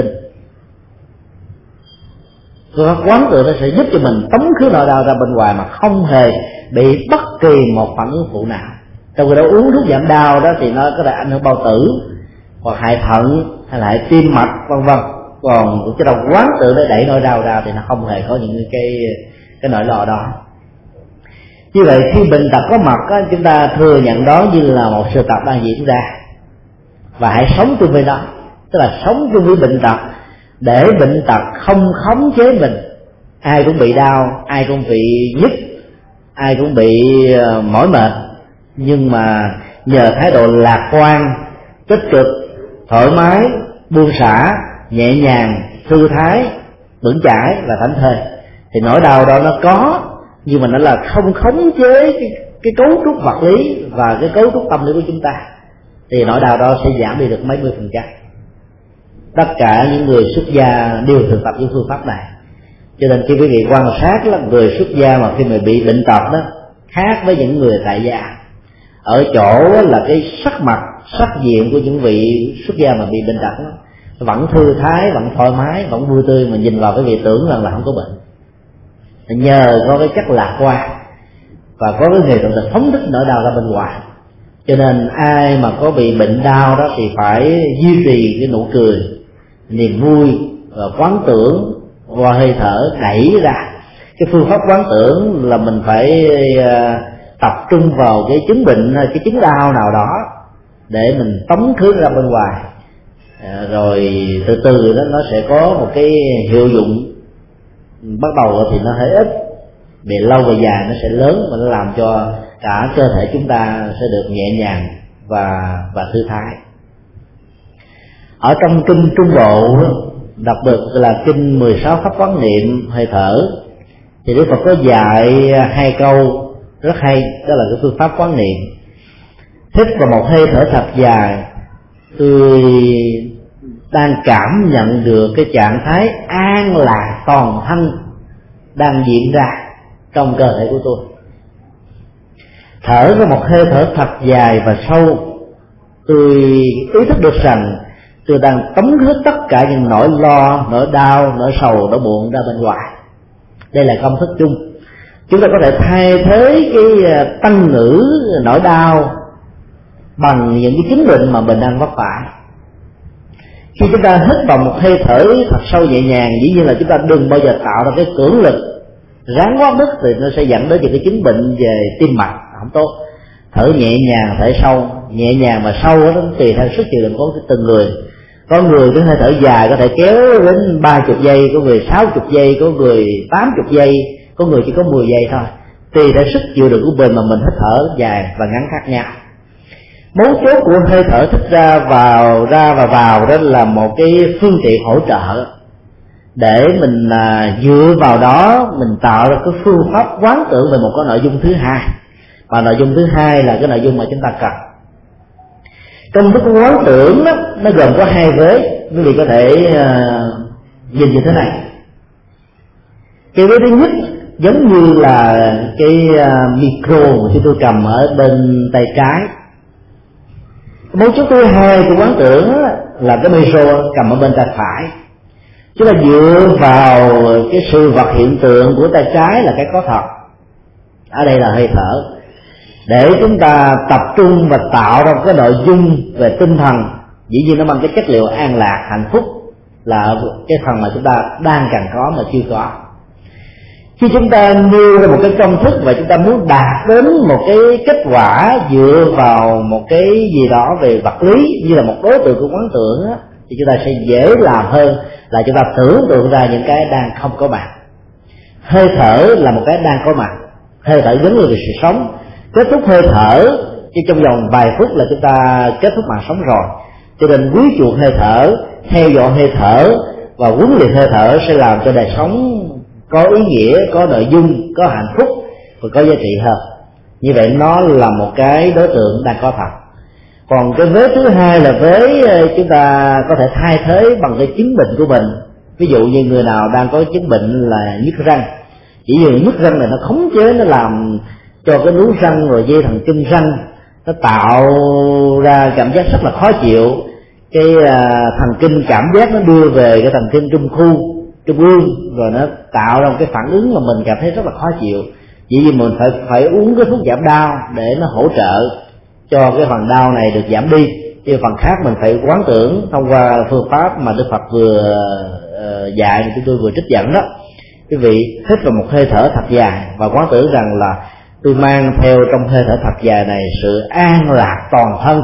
Phương pháp quán tưởng nó sẽ giúp cho mình tống khứ nỗi đau ra bên ngoài mà không hề bị bất kỳ một phản ứng phụ nào. Trong khi đó uống thuốc giảm đau đó thì nó có thể ảnh hưởng bao tử, hoặc hại thận, hay là hại tim mạch, vân vân. Còn cái đầu quán tưởng để đẩy nỗi đau ra thì nó không hề có những cái nỗi lo đó. Như vậy khi bệnh tật có mặt á, chúng ta thừa nhận đó như là một sự tập đang diễn ra, và hãy sống chung với nó, tức là sống chung với bệnh tật để bệnh tật không khống chế mình. Ai cũng bị đau, ai cũng bị nhức, ai cũng bị mỏi mệt, nhưng mà nhờ thái độ lạc quan, tích cực, thoải mái, buông xả, nhẹ nhàng, thư thái, vững chãi và thảnh thơi, thì nỗi đau đó nó có, nhưng mà nó là không khống chế cái cấu trúc vật lý và cái cấu trúc tâm lý của chúng ta, thì nỗi đau đó sẽ giảm đi được mấy mươi%. Tất cả những người xuất gia đều thực tập những phương pháp này. Cho nên khi quý vị quan sát là người xuất gia mà khi mà bị bệnh tật đó khác với những người tại gia, ở chỗ là cái sắc mặt, sắc diện của những vị xuất gia mà bị bệnh tật đó vẫn thư thái, vẫn thoải mái, vẫn vui tươi, mà nhìn vào cái vị tưởng rằng là không có bệnh. Nhờ có cái chất lạc quan và có cái nghề tự phóng thích nỗi đau ra bên ngoài, cho nên ai mà có bị bệnh đau đó thì phải duy trì cái nụ cười, niềm vui và quán tưởng qua hơi thở đẩy ra. Cái phương pháp quán tưởng là mình phải tập trung vào cái chứng bệnh hay cái chứng đau nào đó để mình tống khứ ra bên ngoài, rồi từ từ đó nó sẽ có một cái hiệu dụng. Bắt đầu thì nó hơi ít, về lâu về dài nó sẽ lớn, và nó làm cho cả cơ thể chúng ta sẽ được nhẹ nhàng và thư thái. Ở trong kinh Trung Bộ, đặc biệt là kinh 16 pháp quán niệm hơi thở, thì Đức Phật có dạy hai câu rất hay, đó là cái phương pháp quán niệm. Hít vào một hơi thở thật dài, tôi đang cảm nhận được cái trạng thái an lạc toàn thân đang diễn ra trong cơ thể của tôi. Thở ra một hơi thở thật dài và sâu, tôi ý thức được rằng tôi đang tống hết tất cả những nỗi lo, nỗi đau, nỗi sầu, nỗi buồn ra bên ngoài. Đây là công thức chung. Chúng ta có thể thay thế cái tăng ngữ nỗi đau bằng những cái chứng bệnh mà mình đang vấp phải. Khi chúng ta hít vào một hơi thở thật sâu nhẹ nhàng, dĩ nhiên là chúng ta đừng bao giờ tạo ra cái cưỡng lực ráng quá mức, thì nó sẽ dẫn đến những cái chứng bệnh về tim mạch không tốt. Thở nhẹ nhàng, thở sâu, nhẹ nhàng mà sâu đó, tùy theo sức chịu đựng của từng người. Có người cái hơi thở dài có thể kéo đến 30 giây, có người 60 giây, có người 80 giây, có người chỉ có 10 giây thôi. Tùy theo sức chịu đựng của mình mà mình hít thở dài và ngắn khác nhau. Mấu chốt của hơi thở thích ra và vào đó là một cái phương tiện hỗ trợ để mình dựa vào đó mình tạo ra cái phương pháp quán tưởng về một cái nội dung thứ hai. Và nội dung thứ hai là cái nội dung mà chúng ta cần. Công thức quán tưởng đó, nó gồm có hai vế, quý vị có thể nhìn như thế này. Cái vế thứ nhất giống như là cái micro mà chúng tôi cầm ở bên tay trái. Mấu chốt thứ hai của quán tưởng là cái micro cầm ở bên tay phải. Chúng ta dựa vào cái sự vật hiện tượng của tay trái là cái có thật, ở đây là hơi thở, để chúng ta tập trung và tạo ra cái nội dung về tinh thần. Dĩ nhiên nó mang cái chất liệu an lạc, hạnh phúc, là cái phần mà chúng ta đang cần có mà chưa có. Khi chúng ta nêu ra một cái công thức và chúng ta muốn đạt đến một cái kết quả dựa vào một cái gì đó về vật lý như là một đối tượng của quán tưởng á, thì chúng ta sẽ dễ làm hơn là chúng ta tưởng tượng ra những cái đang không có mặt. Hơi thở là một cái đang có mặt, hơi thở giống như sự sống. Kết thúc hơi thở chứ trong vòng vài phút là chúng ta kết thúc mạng sống rồi. Cho nên quý chuộng hơi thở, theo dõi hơi thở và huấn luyện hơi thở sẽ làm cho đời sống có ý nghĩa, có nội dung, có hạnh phúc và có giá trị hơn. Như vậy nó là một cái đối tượng đang có thật. Còn cái vế thứ hai là vế chúng ta có thể thay thế bằng cái chứng bệnh của mình. Ví dụ như người nào đang có chứng bệnh là nhức răng, chỉ vì nhức răng này nó khống chế, nó làm cho cái nướu răng rồi dây thần kinh răng nó tạo ra cảm giác rất là khó chịu. Cái thần kinh cảm giác nó đưa về cái thần kinh trung ương, rồi nó tạo ra một cái phản ứng mà mình cảm thấy rất là khó chịu. Chỉ vì mình phải uống cái thuốc giảm đau để nó hỗ trợ cho cái phần đau này được giảm đi. Chứ phần khác mình phải quán tưởng thông qua phương pháp mà Đức Phật vừa dạy, chúng tôi vừa trích dẫn đó. Quý vị hít vào một hơi thở thật dài và quán tưởng rằng là tôi mang theo trong hơi thở thật dài này sự an lạc toàn thân,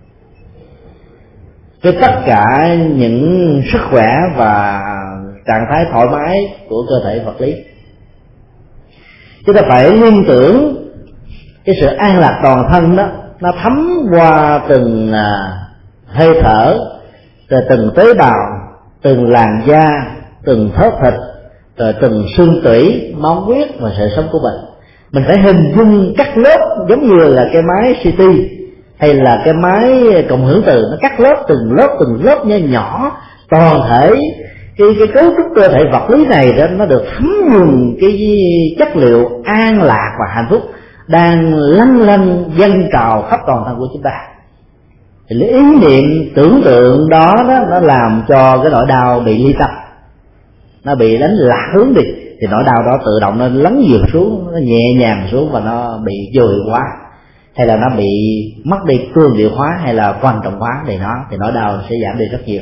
với tất cả những sức khỏe và trạng thái thoải mái của cơ thể vật lý. Chúng ta phải liên tưởng cái sự an lạc toàn thân đó, nó thấm qua từng hơi thở, rồi từng tế bào, từng làn da, từng thớ thịt, rồi từng xương tủy, máu huyết và sự sống của mình. Mình phải hình dung các lớp giống như là cái máy CT hay là cái máy cộng hưởng từ, nó cắt lớp từng lớp nhỏ, toàn thể cái cấu trúc cơ thể vật lý này đó nó được thấm nhuần cái chất liệu an lạc và hạnh phúc đang lăn lăn dâng trào khắp toàn thân của chúng ta. Thì ý niệm tưởng tượng đó nó làm cho cái nỗi đau bị ly tâm, nó bị đánh lạc hướng đi, thì nỗi đau đó tự động nó lắng dịu xuống, nó nhẹ nhàng xuống và nó bị dồi quá, hay là nó bị mất đi cương điệu hóa hay là quan trọng hóa thì nỗi đau sẽ giảm đi rất nhiều.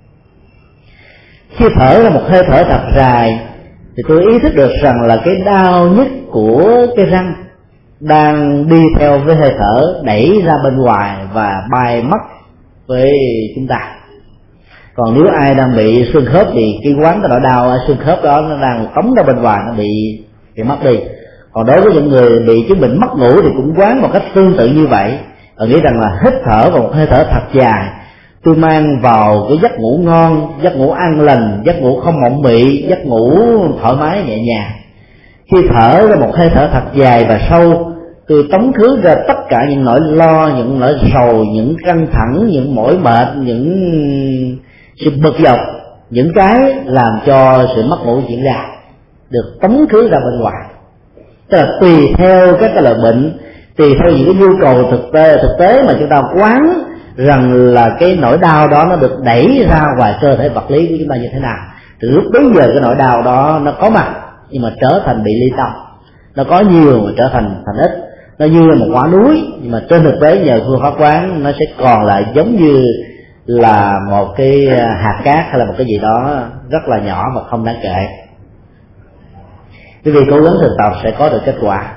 Khi thở ra một hơi thở thật dài thì tôi ý thức được rằng là cái đau nhất của cái răng đang đi theo với hơi thở đẩy ra bên ngoài và bay mất với chúng ta. Còn nếu ai đang bị xương khớp thì cái quán cái nỗi đau ở xương khớp đó nó đang tống ra bên ngoài, nó bị mất đi. Còn đối với những người bị chứng bệnh mất ngủ thì cũng quán một cách tương tự như vậy, và nghĩ rằng là hít thở vào một hơi thở thật dài, tôi mang vào cái giấc ngủ ngon, giấc ngủ an lành, giấc ngủ không mộng mị, giấc ngủ thoải mái nhẹ nhàng. Khi thở ra một hơi thở thật dài và sâu, tôi tống khứ ra tất cả những nỗi lo, những nỗi sầu, những căng thẳng, những mỏi mệt, những sự bực dọc, những cái làm cho sự mất ngủ diễn ra được tống khứ ra bên ngoài. Tức là tùy theo các cái loại bệnh, tùy theo những cái nhu cầu thực tế mà chúng ta quán rằng là cái nỗi đau đó nó được đẩy ra ngoài cơ thể vật lý của chúng ta như thế nào, từ lúc bấy giờ cái nỗi đau đó nó có mặt nhưng mà trở thành bị ly tâm, nó có nhiều mà trở thành ít. Nó như là một quả núi, nhưng mà trên thực tế nhờ phương pháp quán nó sẽ còn lại giống như là một cái hạt cát hay là một cái gì đó rất là nhỏ và không đáng kể. Quý vị cố gắng thực tập sẽ có được kết quả.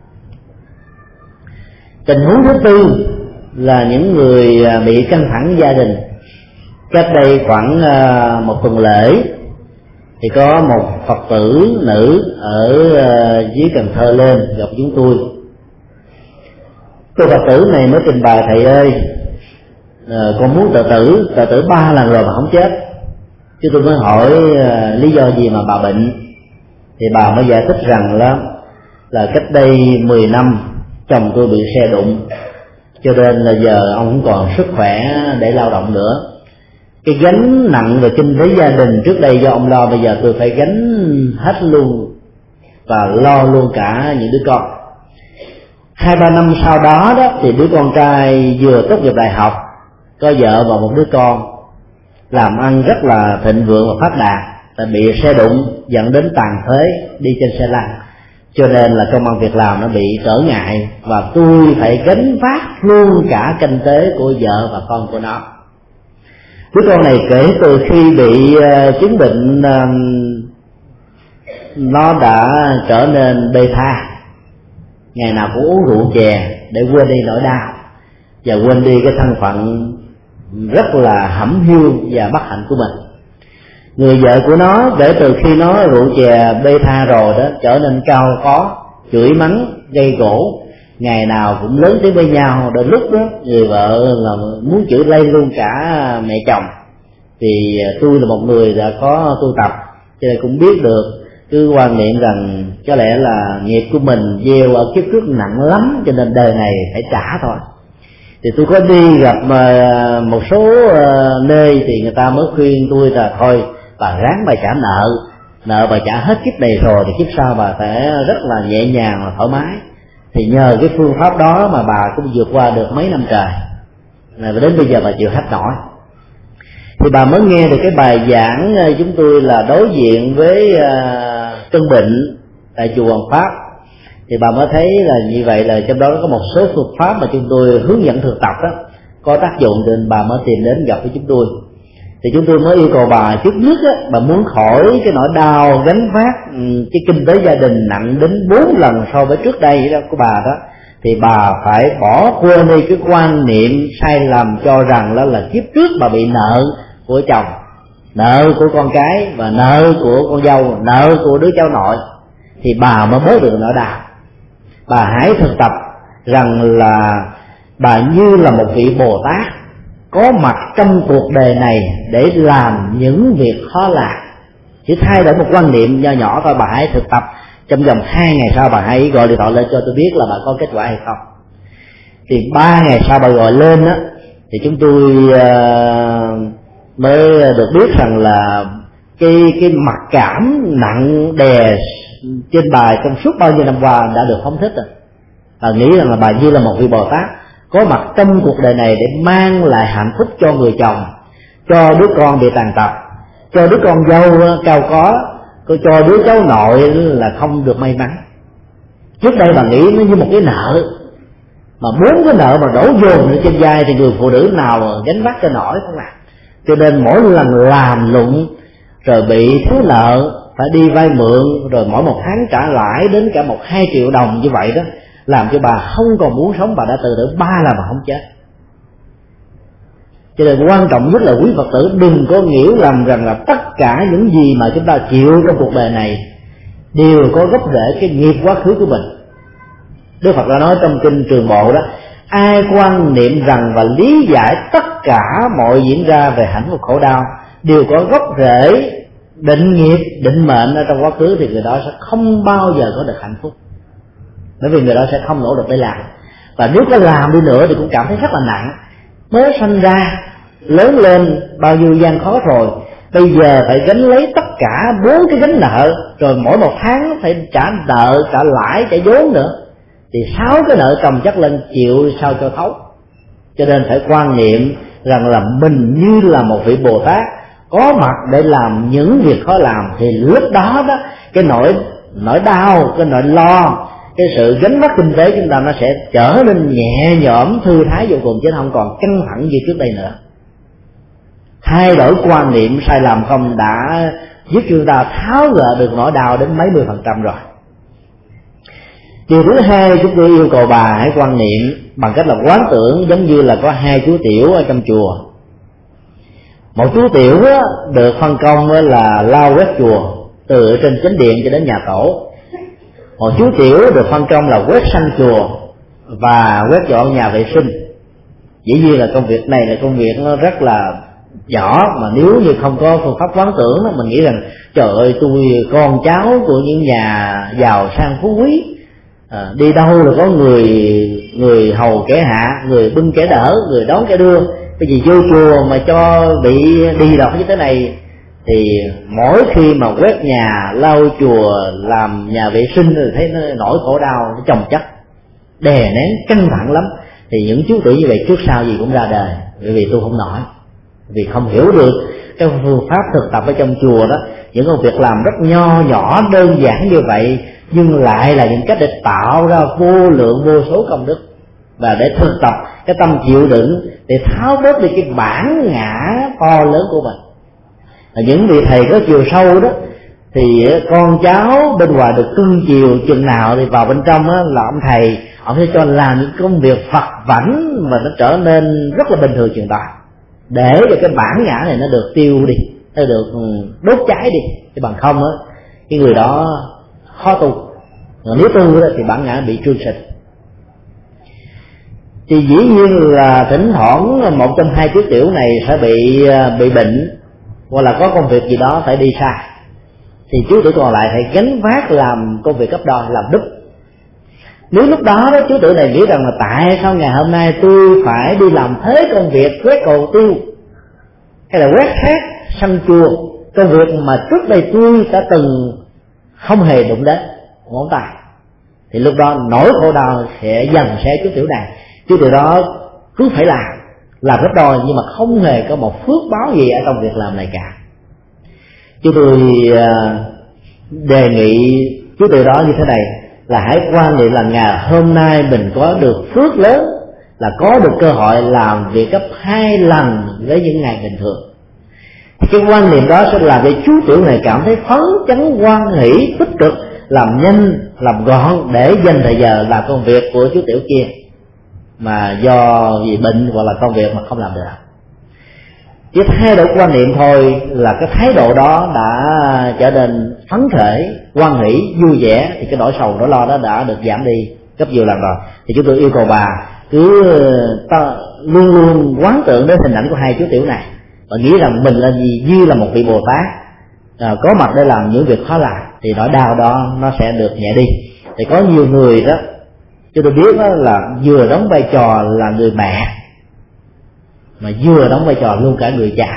Tình huống thứ tư là những người bị căng thẳng gia đình. Cách đây khoảng một tuần lễ thì có một Phật tử nữ ở dưới Cần Thơ lên gặp chúng tôi. Cô Phật tử này mới trình bày: thầy ơi, con muốn tự tử 3 lần rồi mà không chết. Chứ tôi mới hỏi lý do gì mà bà bệnh, thì bà mới giải thích rằng là cách đây 10 năm chồng tôi bị xe đụng, cho nên là giờ ông không còn sức khỏe để lao động nữa. Cái gánh nặng về kinh tế gia đình trước đây do ông lo, bây giờ tôi phải gánh hết luôn và lo luôn cả những đứa con. 2-3 năm sau đó thì đứa con trai vừa tốt nghiệp đại học, có vợ và một đứa con, làm ăn rất là thịnh vượng và phát đạt, tại bị xe đụng dẫn đến tàn phế, đi trên xe lăn, cho nên là công ăn việc làm nó bị trở ngại, và tôi phải gánh vác luôn cả kinh tế của vợ và con của nó. Đứa con này kể từ khi bị chứng bệnh nó đã trở nên bê tha, ngày nào cũng uống rượu chè để quên đi nỗi đau và quên đi cái thân phận rất là hẩm hiu và bất hạnh của mình. Người vợ của nó kể từ khi nó rượu chè bê tha rồi đó, trở nên cao có, chửi mắng, gây gổ, ngày nào cũng lớn tiếng với nhau. Đến lúc đó người vợ là muốn chửi lây luôn cả mẹ chồng. Thì tôi là một người đã có tu tập, cho nên cũng biết được cứ quan niệm rằng có lẽ là nghiệp của mình gieo ở kiếp trước nặng lắm, cho nên đời này phải trả thôi. Thì tôi có đi gặp một số nơi thì người ta mới khuyên tôi là thôi bà ráng bà trả nợ bà trả hết kiếp này rồi thì kiếp sau bà sẽ rất là nhẹ nhàng và thoải mái. Thì nhờ cái phương pháp đó mà bà cũng vượt qua được mấy năm trời, và đến bây giờ bà chịu hết nổi. Thì bà mới nghe được cái bài giảng chúng tôi là đối diện với cơn bệnh tại chùa Hoàng Pháp, thì bà mới thấy là như vậy, là trong đó có một số phương pháp mà chúng tôi hướng dẫn thực tập đó có tác dụng, nên bà mới tìm đến gặp với chúng tôi. Thì chúng tôi mới yêu cầu bà trước nhất bà muốn khỏi cái nỗi đau gánh vác cái kinh tế gia đình nặng đến 4 lần so với trước đây đó của bà đó, thì bà phải bỏ quên đi cái quan niệm sai lầm cho rằng đó là kiếp trước bà bị nợ của chồng, nợ của con cái và nợ của con dâu, nợ của đứa cháu nội, thì bà mới bớt được nỗi đau. Bà hãy thực tập rằng là bà như là một vị Bồ Tát có mặt trong cuộc đời này để làm những việc khó làm. Chỉ thay đổi một quan niệm nho nhỏ thôi. Bà hãy thực tập trong vòng 2 ngày sau, bà hãy gọi điện thoại lên cho tôi biết là bà có kết quả hay không. Thì 3 ngày sau bà gọi lên á, thì chúng tôi mới được biết rằng là cái mặc cảm nặng đè trên bà trong suốt bao nhiêu năm qua đã được phóng thích rồi. Bà nghĩ rằng là bà như là một vị Bồ Tát có mặt trong cuộc đời này để mang lại hạnh phúc cho người chồng, cho đứa con bị tàn tật, cho đứa con dâu cao có, cho đứa cháu nội là không được may mắn. Trước đây bà nghĩ nó như một cái nợ, mà 4 cái nợ mà đổ dồn lên trên vai thì người phụ nữ nào mà gánh vác cho nổi không ạ? Cho nên mỗi lần làm lụng rồi bị thiếu nợ phải đi vay mượn, rồi mỗi một tháng trả lãi đến cả 1-2 triệu đồng như vậy đó, làm cho bà không còn muốn sống. Bà đã tự tử 3 lần mà không chết. Cho nên quan trọng nhất là quý Phật tử đừng có hiểu lầm rằng là tất cả những gì mà chúng ta chịu trong cuộc đời này đều có gốc rễ cái nghiệp quá khứ của mình. Đức Phật đã nói trong kinh Trường Bộ đó, ai quan niệm rằng và lý giải tất cả mọi diễn ra về hạnh phúc khổ đau đều có gốc rễ định nghiệp, định mệnh ở trong quá khứ thì người đó sẽ không bao giờ có được hạnh phúc, bởi vì người đó sẽ không nỗ lực để làm. Và nếu có làm đi nữa thì cũng cảm thấy rất là nặng. Mới sanh ra lớn lên bao nhiêu gian khó rồi, bây giờ phải gánh lấy tất cả 4 cái gánh nợ, rồi mỗi một tháng phải trả nợ, trả lãi, trả vốn nữa, thì 6 cái nợ chồng chất lên chịu sao cho thấu. Cho nên phải quan niệm rằng là mình như là một vị Bồ Tát có mặt để làm những việc khó làm, thì lúc đó đó cái nỗi đau, cái nỗi lo, cái sự gánh vác kinh tế chúng ta nó sẽ trở nên nhẹ nhõm, thư thái vô cùng, chứ không còn căng thẳng như trước đây nữa. Thay đổi quan niệm sai lầm không đã giúp chúng ta tháo gỡ được nỗi đau đến mấy mươi % rồi. Điều thứ hai, chúng tôi yêu cầu bà hãy quan niệm bằng cách là quán tưởng giống như là có 2 chú tiểu ở trong chùa. Một chú tiểu được phân công là lau quét chùa từ trên chánh điện cho đến nhà tổ. Một chú tiểu được phân công là quét sân chùa và quét dọn nhà vệ sinh. Dĩ nhiên là công việc này là công việc nó rất là nhỏ, mà nếu như không có phương pháp quán tưởng đó, mình nghĩ rằng trời ơi, tôi con cháu của những nhà giàu sang phú quý, đi đâu là có người hầu kẻ hạ, người bưng kẻ đỡ, người đón kẻ đưa. Cái gì vô chùa mà cho bị đi đọt như thế này, thì mỗi khi mà quét nhà, lau chùa, làm nhà vệ sinh thì thấy nó nỗi khổ đau, nó chồng chất, đè nén, căng thẳng lắm. Thì những chú tiểu như vậy trước sau gì cũng ra đời, bởi vì tôi không nổi, vì không hiểu được cái phương pháp thực tập ở trong chùa đó. Những công việc làm rất nho nhỏ đơn giản như vậy, nhưng lại là những cách để tạo ra vô lượng vô số công đức, và để thực tập cái tâm chịu đựng, để tháo bớt đi cái bản ngã to lớn của mình. Những vị thầy có chiều sâu đó thì con cháu bên ngoài được cưng chiều chừng nào thì vào bên trong đó là ông thầy, ông sẽ cho làm những công việc phật vảnh mà nó trở nên rất là bình thường chừng đó, để cho cái bản ngã này nó được tiêu đi, nó được đốt cháy đi. Chứ bằng không á, cái người đó khó tu. Nếu tu đó thì bản ngã bị trương sịch. Thì dĩ nhiên là thỉnh thoảng một trong 2 chú tiểu này sẽ bị bệnh, hoặc là có công việc gì đó phải đi xa, thì chú tiểu còn lại phải gánh vác làm công việc gấp đôi, làm đúp. Nếu lúc đó chú tiểu này nghĩ rằng là tại sao ngày hôm nay tôi phải đi làm thế công việc quét cầu tiêu, hay là quét thác sân chùa, công việc mà trước đây tôi đã từng không hề đụng đến ngón tay, thì lúc đó nỗi khổ đau sẽ dần xé chú tiểu này. Chú tiểu đó cứ phải làm gấp đôi, nhưng mà không hề có một phước báo gì ở trong việc làm này cả. Chúng tôi đề nghị chú tiểu đó như thế này, là hãy quan niệm là ngày hôm nay mình có được phước lớn, là có được cơ hội làm việc gấp 2 lần với những ngày bình thường. Cái quan niệm đó sẽ làm cho chú tiểu này cảm thấy phấn chấn, hoan hỷ, tích cực, làm nhanh, làm gọn để dành thời giờ làm công việc của chú tiểu kia, mà do vì bệnh hoặc là công việc mà không làm được. Chỉ thay đổi quan niệm thôi là cái thái độ đó đã trở nên phấn khởi, hoan hỷ, vui vẻ, thì cái nỗi sầu nỗi lo đó đã được giảm đi gấp nhiều lần rồi. Thì chúng tôi yêu cầu bà cứ luôn luôn quán tưởng đến hình ảnh của 2 chú tiểu này, và nghĩ rằng mình là gì như là một vị Bồ Tát có mặt để làm những việc khó làm, thì nỗi đau đó nó sẽ được nhẹ đi. Thì có nhiều người đó chúng tôi biết đó là vừa đóng vai trò là người mẹ, mà vừa đóng vai trò luôn cả người cha.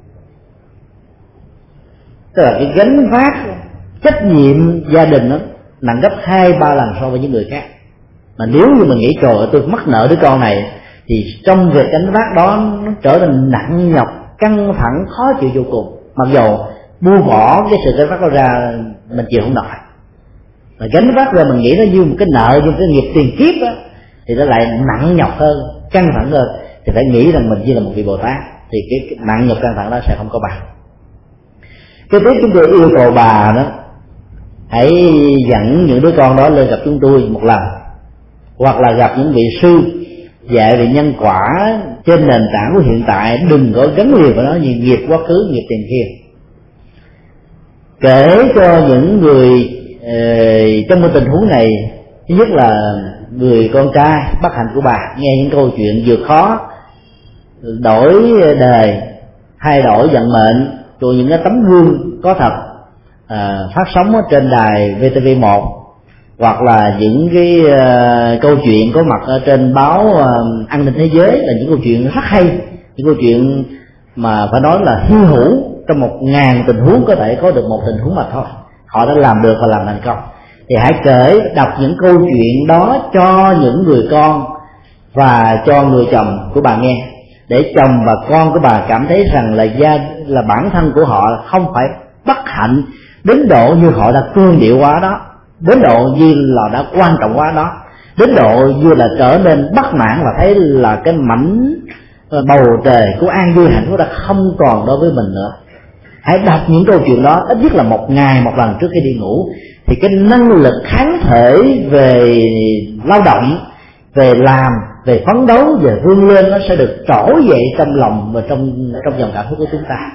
Tức là cái gánh vác trách nhiệm gia đình đó nặng gấp 2-3 lần so với những người khác. Mà nếu như mình nghĩ trời ơi tôi mắc nợ đứa con này, thì trong việc gánh vác đó nó trở nên nặng nhọc, căng thẳng, khó chịu vô cùng. Mặc dù buông bỏ cái sự gánh vác đó ra mình chịu không nổi, mà gánh vác ra mình nghĩ nó như một cái nợ, như một cái nghiệp tiền kiếp đó, thì nó lại nặng nhọc hơn, căng thẳng hơn. Thì phải nghĩ rằng mình như là một vị Bồ Tát, thì cái nặng nhọc căng thẳng đó sẽ không có bằng. Cái tiếp chúng tôi yêu cầu bà đó, hãy dẫn những đứa con đó lên gặp chúng tôi một lần, hoặc là gặp những vị sư dạy về nhân quả trên nền tảng của hiện tại, đừng có gắn liền vào nó như nghiệp quá khứ, nghiệp tiền kiếp. Kể cho những người trong một tình huống này, thứ nhất là người con trai bất hạnh của bà nghe những câu chuyện vượt khó, đổi đời, thay đổi vận mệnh, chùa những cái tấm gương có thật phát sóng ở trên đài VTV1, hoặc là những cái câu chuyện có mặt ở trên báo An ninh Thế giới, là những câu chuyện rất hay, những câu chuyện mà phải nói là hy hữu. Trong 1000 tình huống có thể có được một tình huống mà thôi, họ đã làm được và làm thành công. Thì hãy kể đọc những câu chuyện đó cho những người con và cho người chồng của bà nghe, để chồng và con của bà cảm thấy rằng là bản thân của họ không phải bất hạnh đến độ như họ đã cương điệu quá đó, đến độ như là đã quan trọng quá đó, đến độ như là trở nên bất mãn và thấy là cái mảnh bầu trời của an vui hạnh phúc đã không còn đối với mình nữa. Hãy đọc những câu chuyện đó ít nhất là một ngày một lần trước khi đi ngủ, thì cái năng lực kháng thể về lao động, về làm, về phấn đấu, về vươn lên nó sẽ được trỗi dậy trong lòng và trong dòng cảm xúc của chúng ta.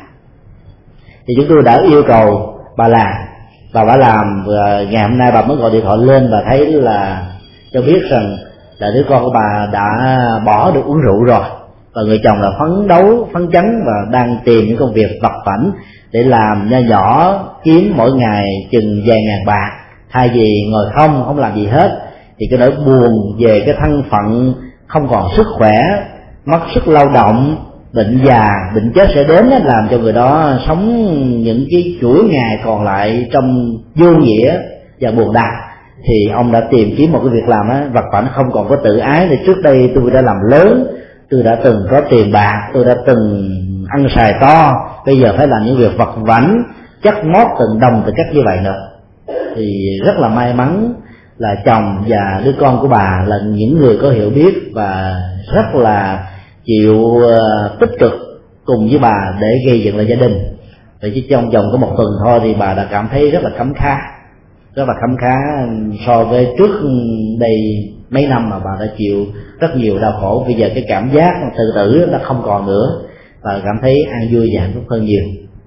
Thì chúng tôi đã yêu cầu bà làm, và bà làm, và ngày hôm nay bà mới gọi điện thoại lên và thấy là cho biết rằng là đứa con của bà đã bỏ được uống rượu rồi, và người chồng là phấn đấu phấn chấn và đang tìm những công việc vặt vãnh để làm nho nhỏ, kiếm mỗi ngày chừng vài ngàn bạc, thay vì ngồi không làm gì hết. Thì cái nỗi buồn về cái thân phận không còn sức khỏe, mất sức lao động, bệnh già, bệnh chết sẽ đến, làm cho người đó sống những cái chuỗi ngày còn lại trong vô nghĩa và buồn đau. Thì ông đã tìm kiếm một cái việc làm vặt vãnh, không còn có tự ái. Thì trước đây tôi đã làm lớn, tôi đã từng có tiền bạc, tôi đã từng ăn xài to, bây giờ phải làm những việc vặt vãnh, chắc mót từng đồng từng cách như vậy nữa. Thì rất là may mắn là chồng và đứa con của bà là những người có hiểu biết và rất là chịu tích cực cùng với bà để gây dựng lại gia đình. Vậy chứ trong vòng có một tuần thôi thì bà đã cảm thấy rất là khấm khá, rất là khấm khá so với trước đây mấy năm mà bà đã chịu rất nhiều đau khổ. Bây giờ cái cảm giác tự tử nó không còn nữa, và cảm thấy an vui và hạnh phúc hơn nhiều.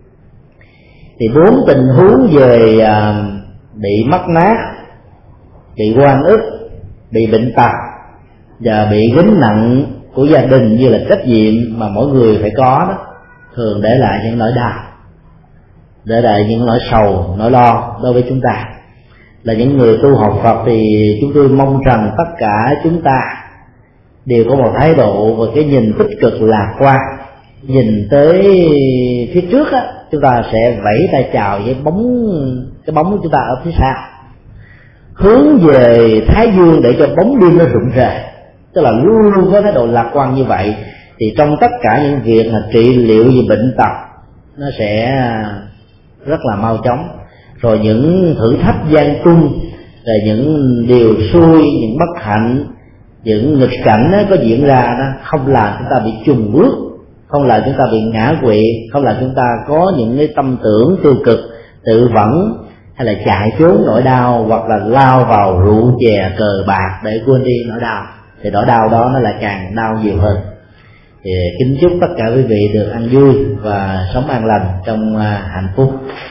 Thì 4 tình huống về bị mất mát, bị oan ức, bị bệnh tật và bị gánh nặng của gia đình như là trách nhiệm mà mỗi người phải có đó, thường để lại những nỗi đau, để lại những nỗi sầu, nỗi lo đối với chúng ta. Là những người tu học Phật thì chúng tôi mong rằng tất cả chúng ta đều có một thái độ và cái nhìn tích cực lạc quan, nhìn tới phía trước á, chúng ta sẽ vẫy tay chào với cái bóng của chúng ta ở phía sau, hướng về Thái Dương để cho bóng đêm nó rụng rời, tức là luôn luôn có thái độ lạc quan như vậy. Thì trong tất cả những việc mà trị liệu về bệnh tật nó sẽ rất là mau chóng. Rồi những thử thách gian truân, rồi những điều xui, những bất hạnh, những nghịch cảnh đó có diễn ra đó không làm chúng ta bị chùn bước, không làm chúng ta bị ngã quỵ, không làm chúng ta có những cái tâm tưởng tiêu cực, tự vẫn, hay là chạy trốn nỗi đau, hoặc là lao vào rượu chè cờ bạc để quên đi nỗi đau. Thì nỗi đau đó nó lại càng đau nhiều hơn. Thì kính chúc tất cả quý vị được ăn vui và sống an lành trong hạnh phúc.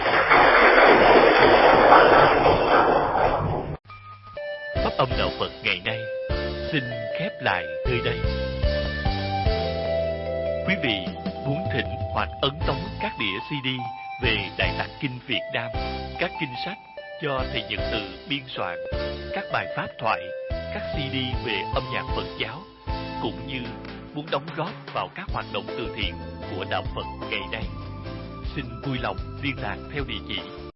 Pháp âm đạo Phật ngày nay xin khép lại nơi đây. Quý vị muốn thỉnh hoặc ấn tống các đĩa CD về Đại Tạng Kinh Việt Nam, các kinh sách do thầy Nhật Từ biên soạn, các bài pháp thoại, các CD về âm nhạc Phật giáo, cũng như muốn đóng góp vào các hoạt động từ thiện của đạo Phật ngày nay, xin vui lòng liên lạc theo địa chỉ